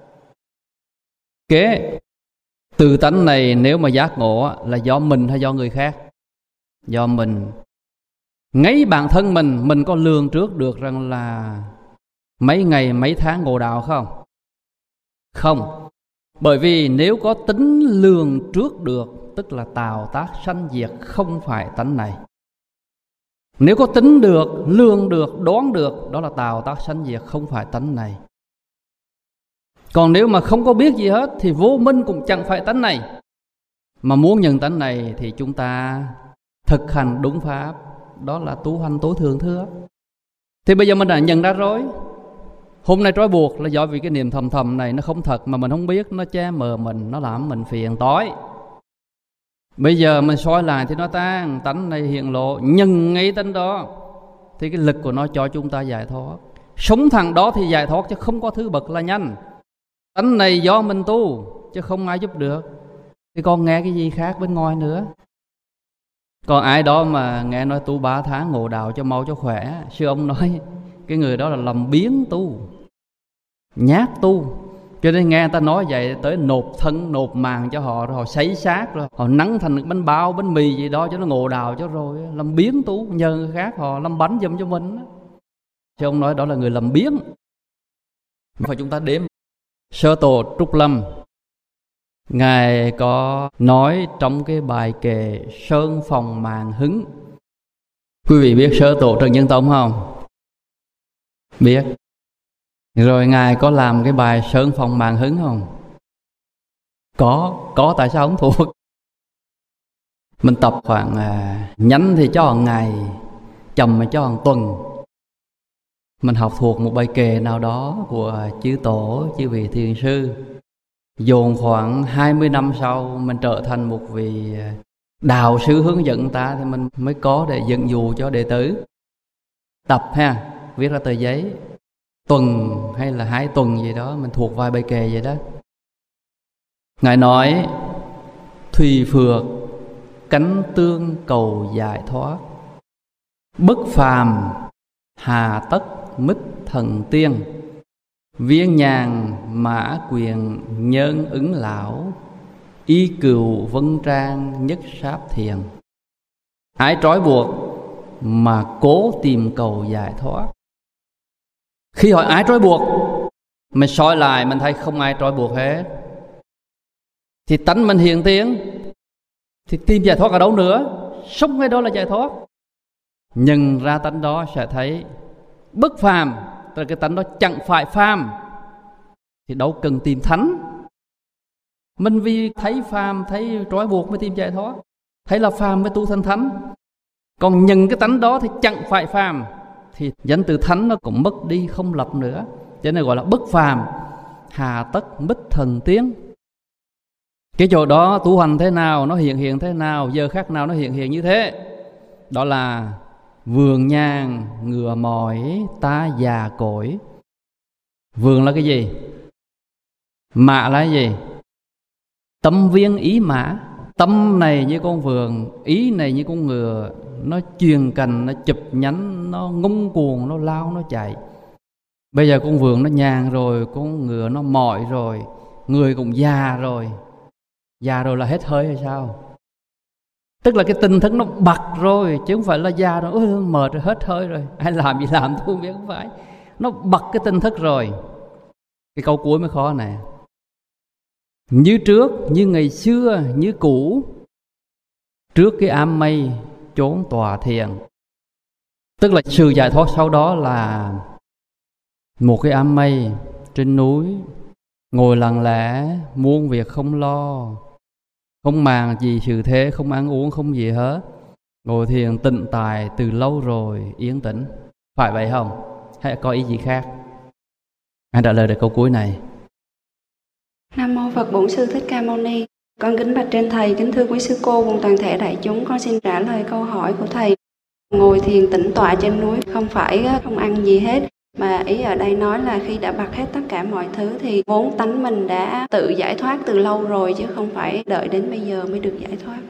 Kế từ tánh này nếu mà giác ngộ là do mình hay do người khác? Do mình. Ngay bản thân mình, mình có lường trước được rằng là mấy ngày mấy tháng ngộ đạo không? Không. Bởi vì nếu có tính lường trước được, tức là tạo tác sanh diệt, không phải tánh này. Nếu có tính được, lường được, đoán được, đó là tạo tác sanh diệt, không phải tánh này. Còn nếu mà không có biết gì hết thì vô minh cũng chẳng phải tánh này. Mà muốn nhận tánh này thì chúng ta thực hành đúng pháp, đó là tu hành tối thượng thưa. Thì bây giờ mình đã nhận ra rồi. Hôm nay trói buộc là do vì cái niềm thầm thầm này nó không thật, mà mình không biết, nó che mờ mình, nó làm mình phiền tối. Bây giờ mình soi lại thì nó tan, tánh này hiện lộ, nhận ngay tánh đó thì cái lực của nó cho chúng ta giải thoát. Sống thẳng đó thì giải thoát, chứ không có thứ bậc là nhanh. Tánh này do mình tu, chứ không ai giúp được. Thì còn nghe cái gì khác bên ngoài nữa. Còn ai đó mà nghe nói tu ba tháng ngộ đạo cho mau cho khỏe, sư ông nói cái người đó là làm biến tu, nhát tu. Cho nên nghe người ta nói vậy, tới nộp thân nộp màng cho họ, rồi họ sấy xác, rồi họ nắng thành bánh bao bánh mì gì đó cho nó ngộ đạo cho rồi làm biến tu, nhờ người khác họ làm bánh giùm cho mình. Sư ông nói đó là người làm biến. Và chúng ta đếm Sơ Tổ Trúc Lâm, Ngài có nói trong cái bài kệ Sơn Phòng Màng Hứng. Quý vị biết Sơ Tổ Trần Nhân Tông không? Biết. Rồi Ngài có làm cái bài Sơn Phòng Màng Hứng không? Có, có tại sao không thuộc? Mình tập khoảng à, nhánh thì cho một ngày, chậm thì cho một tuần. Mình học thuộc một bài kệ nào đó của chư tổ, chư vị thiền sư, dồn khoảng hai mươi năm sau mình trở thành một vị đạo sư hướng dẫn ta, thì mình mới có để dẫn dụ cho đệ tử. Tập ha, viết ra tờ giấy, tuần hay là hai tuần gì đó mình thuộc vài bài kệ vậy đó. Ngài nói: thùy phược cánh tương cầu giải thoát, bất phàm hà tất mít thần tiên, viên nhàn mã quyền nhân ứng lão, y cừu vân trang nhất sáp thiền. Ái trói buộc mà cố tìm cầu giải thoát. Khi hỏi ái trói buộc, mình soi lại mình thấy không ai trói buộc hết, thì tánh mình hiện tiến, thì tìm giải thoát ở đâu nữa? Sống hay đó là giải thoát. Nhận ra tánh đó sẽ thấy bất phàm, tức là cái tánh đó chẳng phải phàm, thì đâu cần tìm thánh. Mình vì thấy phàm, thấy trói buộc mới tìm giải thoát, thấy là phàm mới tu thành thánh. Còn nhận cái tánh đó thì chẳng phải phàm, thì danh từ thánh nó cũng mất đi, không lập nữa. Cho nên gọi là bất phàm hà tất mít thần tiến. Cái chỗ đó tu hành thế nào, nó hiện hiện thế nào, giờ khác nào nó hiện hiện như thế. Đó là vườn nhang ngựa mỏi ta già cỗi. Vườn là cái gì? Mã là cái gì? Tâm viên ý mã. Tâm này như con vườn, ý này như con ngựa. Nó chuyền cành, nó chụp nhánh, nó ngông cuồng, nó lao, nó chạy. Bây giờ con vườn nó nhàn rồi, con ngựa nó mỏi rồi, người cũng già rồi. Già rồi là hết hơi hay sao? Tức là cái tinh thần nó bật rồi, chứ không phải là già rồi, ôi, mệt rồi, hết hơi rồi, ai làm gì làm tôi không biết, không phải. Nó bật cái tinh thức rồi. Cái câu cuối mới khó nè. Như trước, như ngày xưa, như cũ, trước cái ám mây trốn tòa thiền. Tức là sự giải thoát sau đó là một cái ám mây trên núi, ngồi lặng lẽ, muôn việc không lo, không màng gì sự thế, không ăn uống, không gì hết. Ngồi thiền tịnh tài từ lâu rồi, yên tĩnh. Phải vậy không? Hay có ý gì khác? Anh trả lời được câu cuối này. Nam mô Phật Bổn Sư Thích Ca Mâu Ni. Con kính bạch trên thầy, kính thưa quý sư cô cùng toàn thể đại chúng, con xin trả lời câu hỏi của thầy. Ngồi thiền tĩnh tọa trên núi không phải không ăn gì hết, mà ý ở đây nói là khi đã bật hết tất cả mọi thứ thì vốn tánh mình đã tự giải thoát từ lâu rồi, chứ không phải đợi đến bây giờ mới được giải thoát.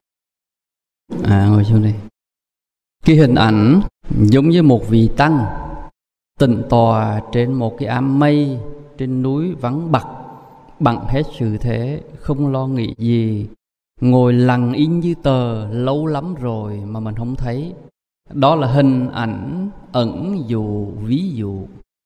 À, ngồi xuống đi. Cái hình ảnh giống như một vị tăng tịnh tọa trên một cái ám mây trên núi vắng bặt, bằng hết sự thế, không lo nghĩ gì, ngồi lặng in như tờ lâu lắm rồi mà mình không thấy. Đó là hình ảnh ẩn dụ, ví dụ.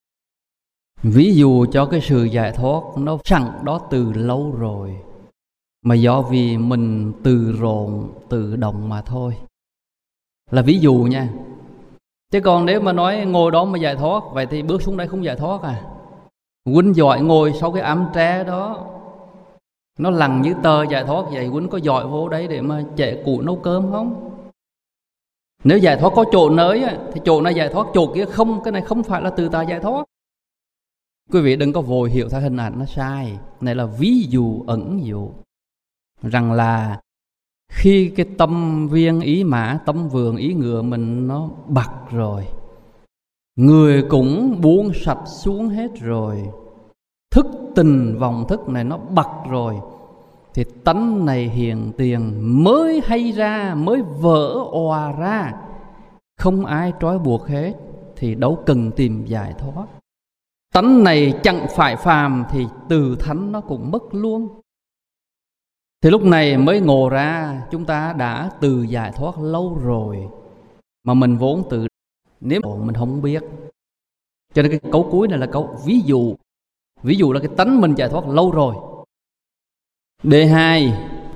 Ví dụ cho cái sự giải thoát nó sẵn đó từ lâu rồi, mà do vì mình từ rộn, tự động mà thôi. Là ví dụ nha. Chứ còn nếu mà nói ngồi đó mà giải thoát, vậy thì bước xuống đây không giải thoát à? Huynh giỏi ngồi sau cái ám tre đó, nó lằn như tờ giải thoát vậy, Huynh có giỏi vô đấy để mà chẻ củi nấu cơm không? Nếu giải thoát có chỗ nới thì chỗ này giải thoát, chỗ kia không. Cái này không phải là từ ta giải thoát. Quý vị đừng có vội hiểu theo hình ảnh nó sai. Này là ví dụ ẩn dụ, rằng là khi cái tâm viên ý mã, tâm vườn ý ngựa mình nó bật rồi, người cũng buông sạch xuống hết rồi, thức tình vòng thức này nó bật rồi, thì tánh này hiện tiền mới hay ra, mới vỡ òa ra, không ai trói buộc hết, thì đâu cần tìm giải thoát. Tánh này chẳng phải phàm thì từ thánh nó cũng mất luôn. Thì lúc này mới ngộ ra chúng ta đã từ giải thoát lâu rồi, mà mình vốn từ nếu mình không biết. Cho nên cái câu cuối này là câu ví dụ. Ví dụ là cái tánh mình giải thoát lâu rồi. Đề hai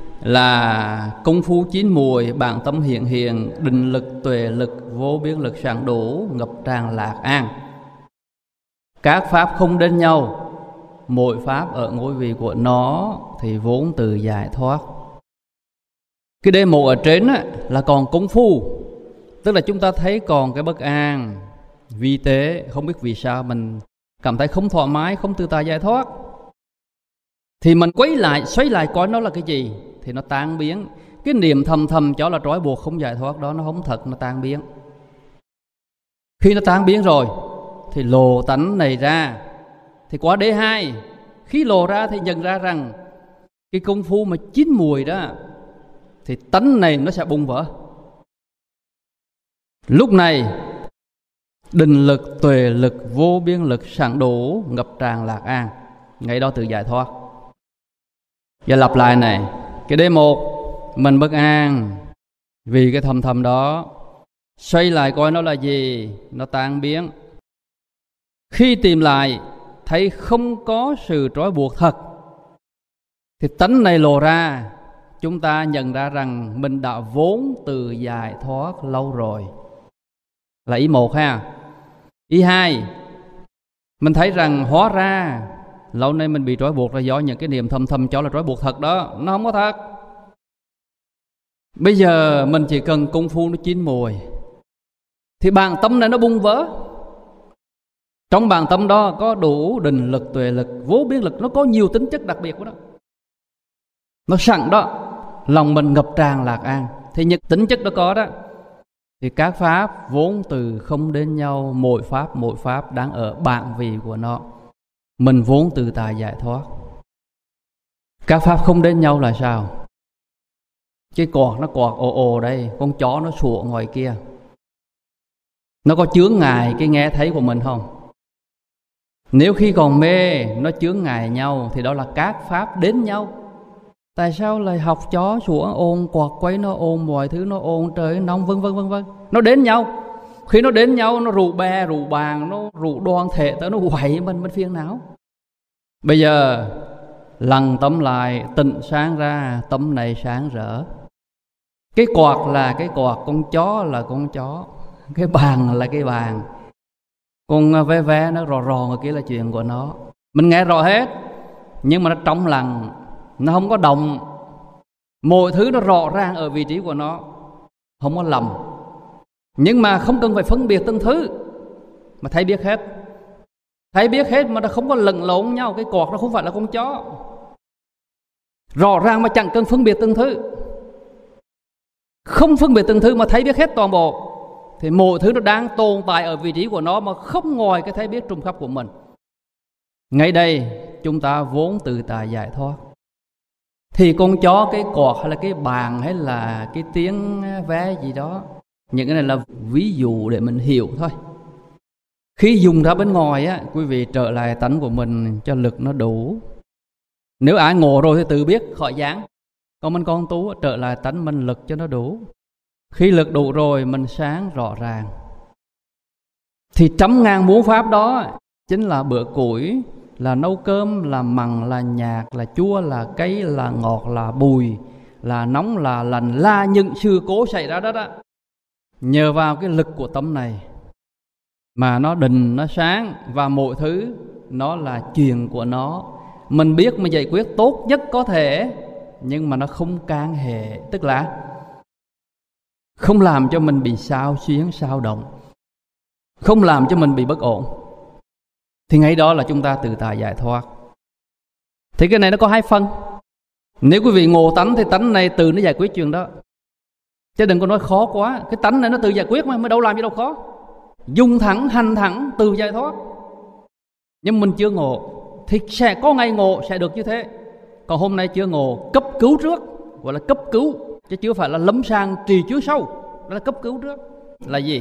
là công phu chín mùi, bản tâm hiện hiện, định lực, tuệ lực, vô biên lực sẵn đủ, ngập tràn lạc an. Các pháp không đến nhau, mỗi pháp ở ngôi vị của nó, thì vốn từ giải thoát. Cái đề mục ở trên á, là còn công phu, tức là chúng ta thấy còn cái bất an, vi tế, không biết vì sao mình cảm thấy không thoải mái, không tự tại giải thoát. Thì mình quay lại, xoay lại coi nó là cái gì, thì nó tan biến. Cái niệm thầm thầm cho là trói buộc không giải thoát đó, nó không thật, nó tan biến. Khi nó tan biến rồi thì lộ tánh này ra. Thì qua đế hai, khi lộ ra thì nhận ra rằng cái công phu mà chín mùi đó, thì tánh này nó sẽ bùng vỡ. Lúc này định lực, tuệ lực, vô biên lực sẵn đủ, ngập tràn lạc an, ngay đó tự giải thoát. Và lặp lại này, cái đề một mình bất an vì cái thầm thầm đó, xoay lại coi nó là gì, nó tan biến. Khi tìm lại thấy không có sự trói buộc thật, thì tánh này lộ ra, chúng ta nhận ra rằng mình đã vốn từ giải thoát lâu rồi. Là ý một ha. Ý hai, mình thấy rằng hóa ra lâu nay mình bị trói buộc là do những cái niệm thầm thầm cho là trói buộc thật đó, nó không có thật. Bây giờ mình chỉ cần công phu nó chín mùi thì bản tâm này nó bung vỡ. Trong bản tâm đó có đủ định lực, tuệ lực, vô biên lực, nó có nhiều tính chất đặc biệt của nó. Nó sẵn đó, lòng mình ngập tràn lạc an. Thì những tính chất đó có đó, thì các pháp vốn từ không đến nhau, mỗi pháp mỗi pháp đang ở bản vị của nó. Mình vốn từ tại giải thoát. Các pháp không đến nhau là sao? Cái quạt nó quạt ồ ồ đây, con chó nó sủa ngoài kia, nó có chướng ngại cái nghe thấy của mình không? Nếu khi còn mê nó chướng ngại nhau thì đó là các pháp đến nhau. Tại sao lại học chó sủa ồn, quạt quấy nó ồn, mọi thứ nó ồn, trời nóng, vân vân vân vân. Nó đến nhau. Khi nó đến nhau, nó rủ bè, rủ bàn, nó rủ đoàn thể tới, nó quậy mình, mình phiền não. Bây giờ lặng tâm lại, tịnh sáng ra, tâm này sáng rỡ. Cái quạt là cái quạt, con chó là con chó, cái bàn là cái bàn, con ve ve nó rò rò ngoài kia là chuyện của nó. Mình nghe rõ hết, nhưng mà nó trong lặng, nó không có động. Mọi thứ nó rõ ràng ở vị trí của nó, không có lầm. Nhưng mà không cần phải phân biệt từng thứ, mà thấy biết hết. Thấy biết hết mà nó không có lẫn lộn nhau. Cái quạt nó không phải là con chó, rõ ràng mà chẳng cần phân biệt từng thứ. Không phân biệt từng thứ mà thấy biết hết toàn bộ, thì mọi thứ nó đang tồn tại ở vị trí của nó, mà không ngoài cái thấy biết trùng khắp của mình. Ngay đây chúng ta vốn từ tại giải thoát. Thì con chó, cái quạt, hay là cái bàn, hay là cái tiếng vé gì đó, những cái này là ví dụ để mình hiểu thôi. Khi dùng ra bên ngoài á, quý vị trở lại tánh của mình cho lực nó đủ. Nếu ai ngộ rồi thì tự biết khỏi dáng. Còn mình con tú trở lại tánh mình lực cho nó đủ. Khi lực đủ rồi mình sáng rõ ràng. Thì trăm ngàn muôn pháp đó chính là bữa củi, là nấu cơm, là mặn, là nhạt, là chua, là cay, là ngọt, là bùi, là nóng, là lạnh, là những sự cố xảy ra đó đó. Nhờ vào cái lực của tâm này mà nó định, nó sáng, và mọi thứ nó là chuyện của nó. Mình biết mình giải quyết tốt nhất có thể, nhưng mà nó không can hệ, tức là không làm cho mình bị xao xuyến, xao động, không làm cho mình bị bất ổn. Thì ngay đó là chúng ta tự tại giải thoát. Thì cái này nó có hai phần. Nếu quý vị ngộ tánh thì tánh này tự nó giải quyết chuyện đó, chứ đừng có nói khó quá. Cái tánh này nó tự giải quyết mà, mới đâu làm gì đâu khó. Dùng thẳng, hành thẳng, tự giải thoát. Nhưng mình chưa ngộ thì sẽ có ngày ngộ, sẽ được như thế. Còn hôm nay chưa ngộ, cấp cứu trước, gọi là cấp cứu, chứ chưa phải là lâm sàng trì chứa sâu. Đó là cấp cứu trước. Là gì?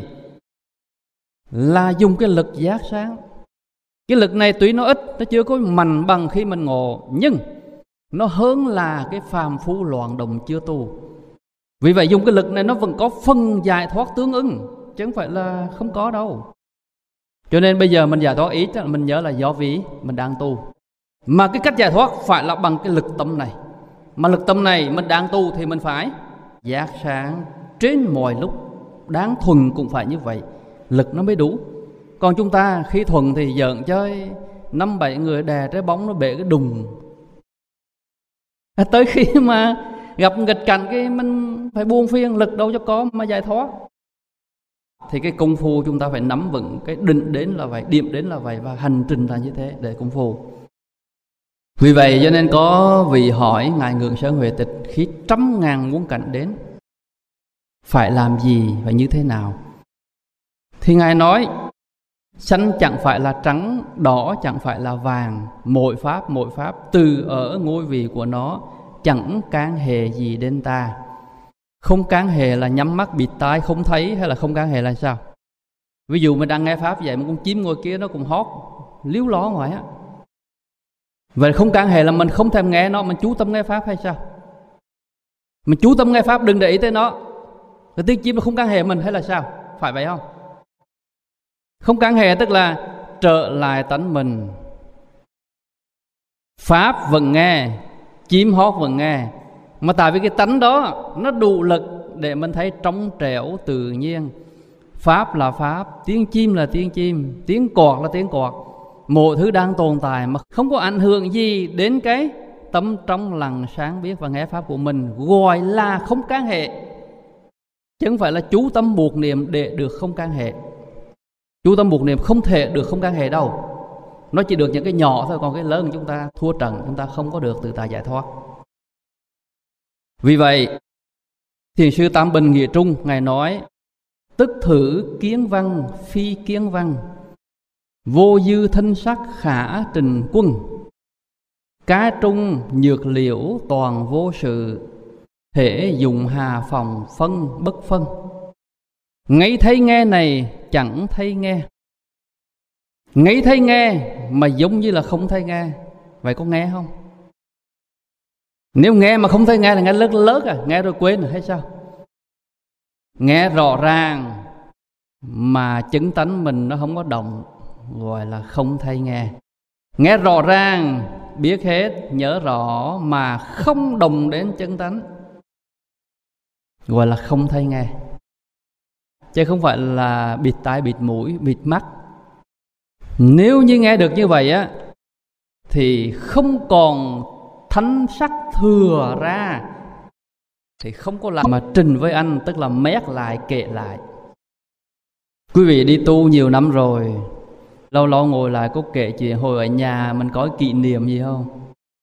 Là dùng cái lực giác sáng. Cái lực này tuy nó ít, nó chưa có mạnh bằng khi mình ngộ, nhưng nó hơn là cái phàm phu loạn động chưa tu. Vì vậy dùng cái lực này nó vẫn có phần giải thoát tương ứng, chứ không phải là không có đâu. Cho nên bây giờ mình giải thoát ý, mình nhớ là do vì mình đang tu. Mà cái cách giải thoát phải là bằng cái lực tâm này. Mà lực tâm này mình đang tu thì mình phải giác sáng trên mọi lúc. Đáng thuần cũng phải như vậy, lực nó mới đủ. Còn chúng ta khi thuần thì giỡn chơi, năm bảy người đè trái bóng nó bể cái đùng, Tới khi mà gặp nghịch cảnh cái mình phải buông phiền, lực đâu cho có mà giải thoát. Thì cái công phu chúng ta phải nắm vững cái định đến là vậy, điểm đến là vậy, và hành trình là như thế để công phu. Vì vậy cho nên có vị hỏi Ngài Ngượng Sơn Huệ Tịch, khi trăm ngàn muôn cảnh đến phải làm gì, phải như thế nào? Thì Ngài nói xanh chẳng phải là trắng, đỏ chẳng phải là vàng, mỗi pháp mỗi pháp từ ở ngôi vị của nó chẳng can hệ gì đến ta. Không can hệ là nhắm mắt bịt tai không thấy, hay là không can hệ là sao? Ví dụ mình đang nghe pháp vậy mà con chim ngồi kia nó cũng hót líu ló ngoài á, vậy không can hệ là mình không thèm nghe nó, mình chú tâm nghe pháp hay sao? Mình chú tâm nghe pháp đừng để ý tới nó, cái tiếng chim nó không can hệ mình hay là sao? Phải vậy không? Không can hệ tức là trở lại tánh mình. Pháp vẫn nghe, chim hót vẫn nghe, mà tại vì cái tánh đó nó đủ lực để mình thấy trong trẻo tự nhiên. Pháp là pháp, tiếng chim là tiếng chim, tiếng cọt là tiếng cọt, mọi thứ đang tồn tại mà không có ảnh hưởng gì đến cái tâm trong lặng sáng biết và nghe pháp của mình, gọi là không can hệ, chứ không phải là chú tâm buộc niệm để được không can hệ. Chú tâm buộc niệm không thể được không can hệ đâu, nó chỉ được những cái nhỏ thôi, còn cái lớn chúng ta thua trận, chúng ta không có được tự tại giải thoát. Vì vậy Thiền sư Tam Bình Nghĩa Trung Ngài nói: tức thử kiến văn phi kiến văn, vô dư thân sắc khả trình quân, cá trung nhược liễu toàn vô sự, thể dụng hà phòng phân bất phân. Ngay thấy nghe này chẳng thấy nghe, ngay thấy nghe mà giống như là không thấy nghe. Vậy có nghe không? Nếu nghe mà không thấy nghe là nghe lớn lớn à, nghe rồi quên rồi hay sao? Nghe rõ ràng mà chứng tánh mình nó không có động, gọi là không thấy nghe. Nghe rõ ràng, biết hết, nhớ rõ mà không đồng đến chứng tánh, gọi là không thấy nghe. Chứ không phải là bịt tai, bịt mũi, bịt mắt. Nếu như nghe được như vậy á, thì không còn thánh sắc thừa ra, thì không có làm mà trình với anh, tức là mét lại, kệ lại. Quý vị đi tu nhiều năm rồi, lâu lâu ngồi lại có kể chuyện hồi ở nhà mình có kỷ niệm gì không?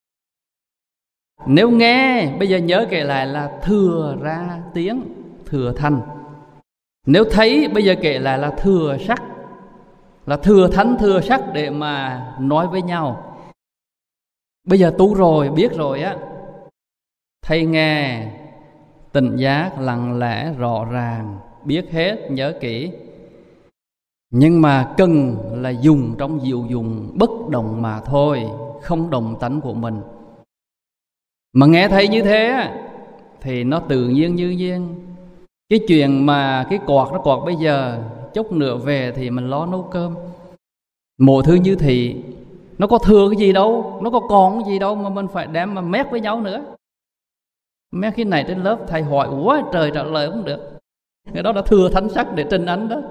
Nếu nghe bây giờ nhớ kể lại là thừa ra tiếng, thừa thanh. Nếu thấy bây giờ kể lại là thừa sắc, là thừa thanh thừa sắc để mà nói với nhau. Bây giờ tu rồi, biết rồi á, thấy nghe tỉnh giác lặng lẽ rõ ràng, biết hết, nhớ kỹ. Nhưng mà cần là dùng trong diệu dùng bất động mà thôi, không đồng tánh của mình. Mà nghe thấy như thế thì nó tự nhiên như nhiên. Cái chuyện mà cái quạt nó quạt bây giờ, chút nữa về thì mình lo nấu cơm. Mọi thứ như thì nó có thừa cái gì đâu, nó có còn cái gì đâu mà mình phải đem mà mét với nhau nữa. Mét cái này trên lớp thầy hỏi quá trời trả lời không được, cái đó là thừa thánh sắc để trình ánh đó.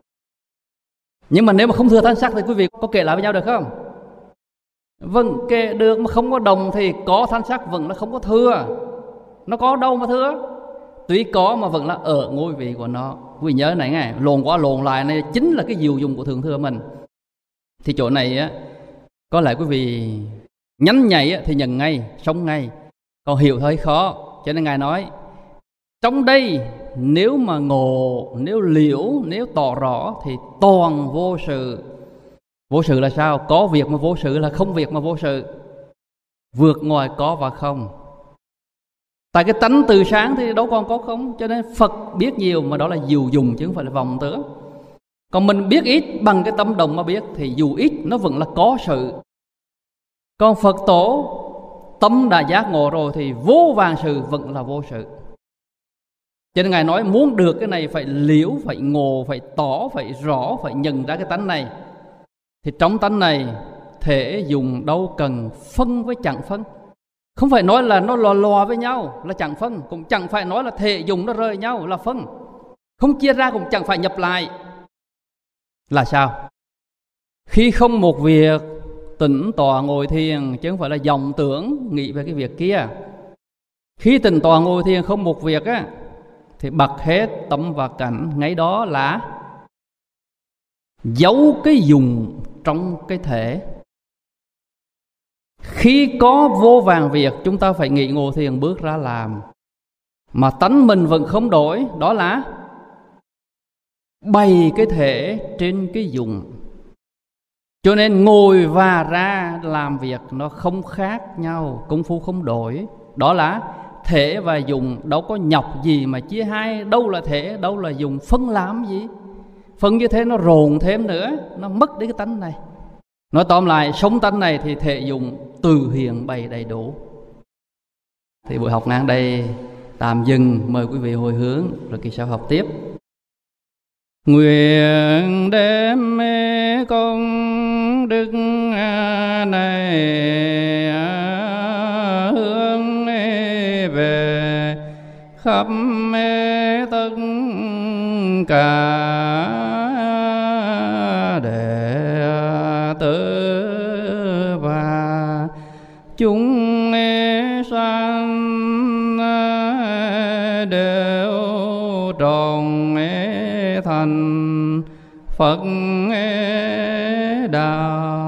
Nhưng mà nếu mà không thừa thánh sắc thì quý vị có kể lại với nhau được không? Vâng, kể được, mà không có đồng thì có thánh sắc vẫn là không có thừa. Nó có đâu mà thừa? Tuy có mà vẫn là ở ngôi vị của nó. Quý vị nhớ này nghe, lồn qua lồn lại này chính là cái diệu dụng của thượng thừa mình. Thì chỗ này á, có lẽ quý vị nhánh nhảy á, thì nhận ngay, sống ngay. Còn hiểu hơi khó, cho nên Ngài nói trong đây nếu mà ngộ, nếu liễu, nếu tỏ rõ thì toàn vô sự. Vô sự là sao? Có việc mà vô sự là không việc mà vô sự, vượt ngoài có và không. Tại cái tánh từ sáng thì đâu còn có không. Cho nên Phật biết nhiều mà đó là diệu dùng chứ không phải là vọng tưởng. Còn mình biết ít bằng cái tâm đồng mà biết thì dù ít nó vẫn là có sự. Còn Phật tổ tâm đã giác ngộ rồi thì vô vàng sự vẫn là vô sự. Cho nên Ngài nói muốn được cái này phải liễu, phải ngộ, phải tỏ, phải rõ, phải nhận ra cái tánh này. Thì trong tánh này thể dùng đâu cần phân với chẳng phân. Không phải nói là nó lò lò với nhau là chẳng phân, cũng chẳng phải nói là thể dùng nó rời nhau là phân. Không chia ra cũng chẳng phải nhập lại. Là sao? Khi không một việc tĩnh tọa ngồi thiền, chứ không phải là vọng tưởng nghĩ về cái việc kia. Khi tịnh tọa ngồi thiền không một việc á, thì bật hết tâm và cảnh, ngay đó là giấu cái dùng trong cái thể. Khi có vô vàng việc, chúng ta phải nghỉ ngồi thiền bước ra làm, mà tánh mình vẫn không đổi, đó là bày cái thể trên cái dùng. Cho nên ngồi và ra làm việc nó không khác nhau, công phu không đổi. Đó là thể và dùng, đâu có nhọc gì mà chia hai, đâu là thể, đâu là dùng, phân làm gì. Phân như thế nó rồn thêm nữa, nó mất đi cái tánh này. Nói tóm lại, sống tánh này thì thể dùng từ hiện bày đầy đủ. Thì buổi học ngang đây tạm dừng, mời quý vị hồi hướng rồi kỳ sau học tiếp. Nguyện đem công đức này hướng về khắp tất cả đệ tử và chúng sanh đều trọn thành Phật đạo.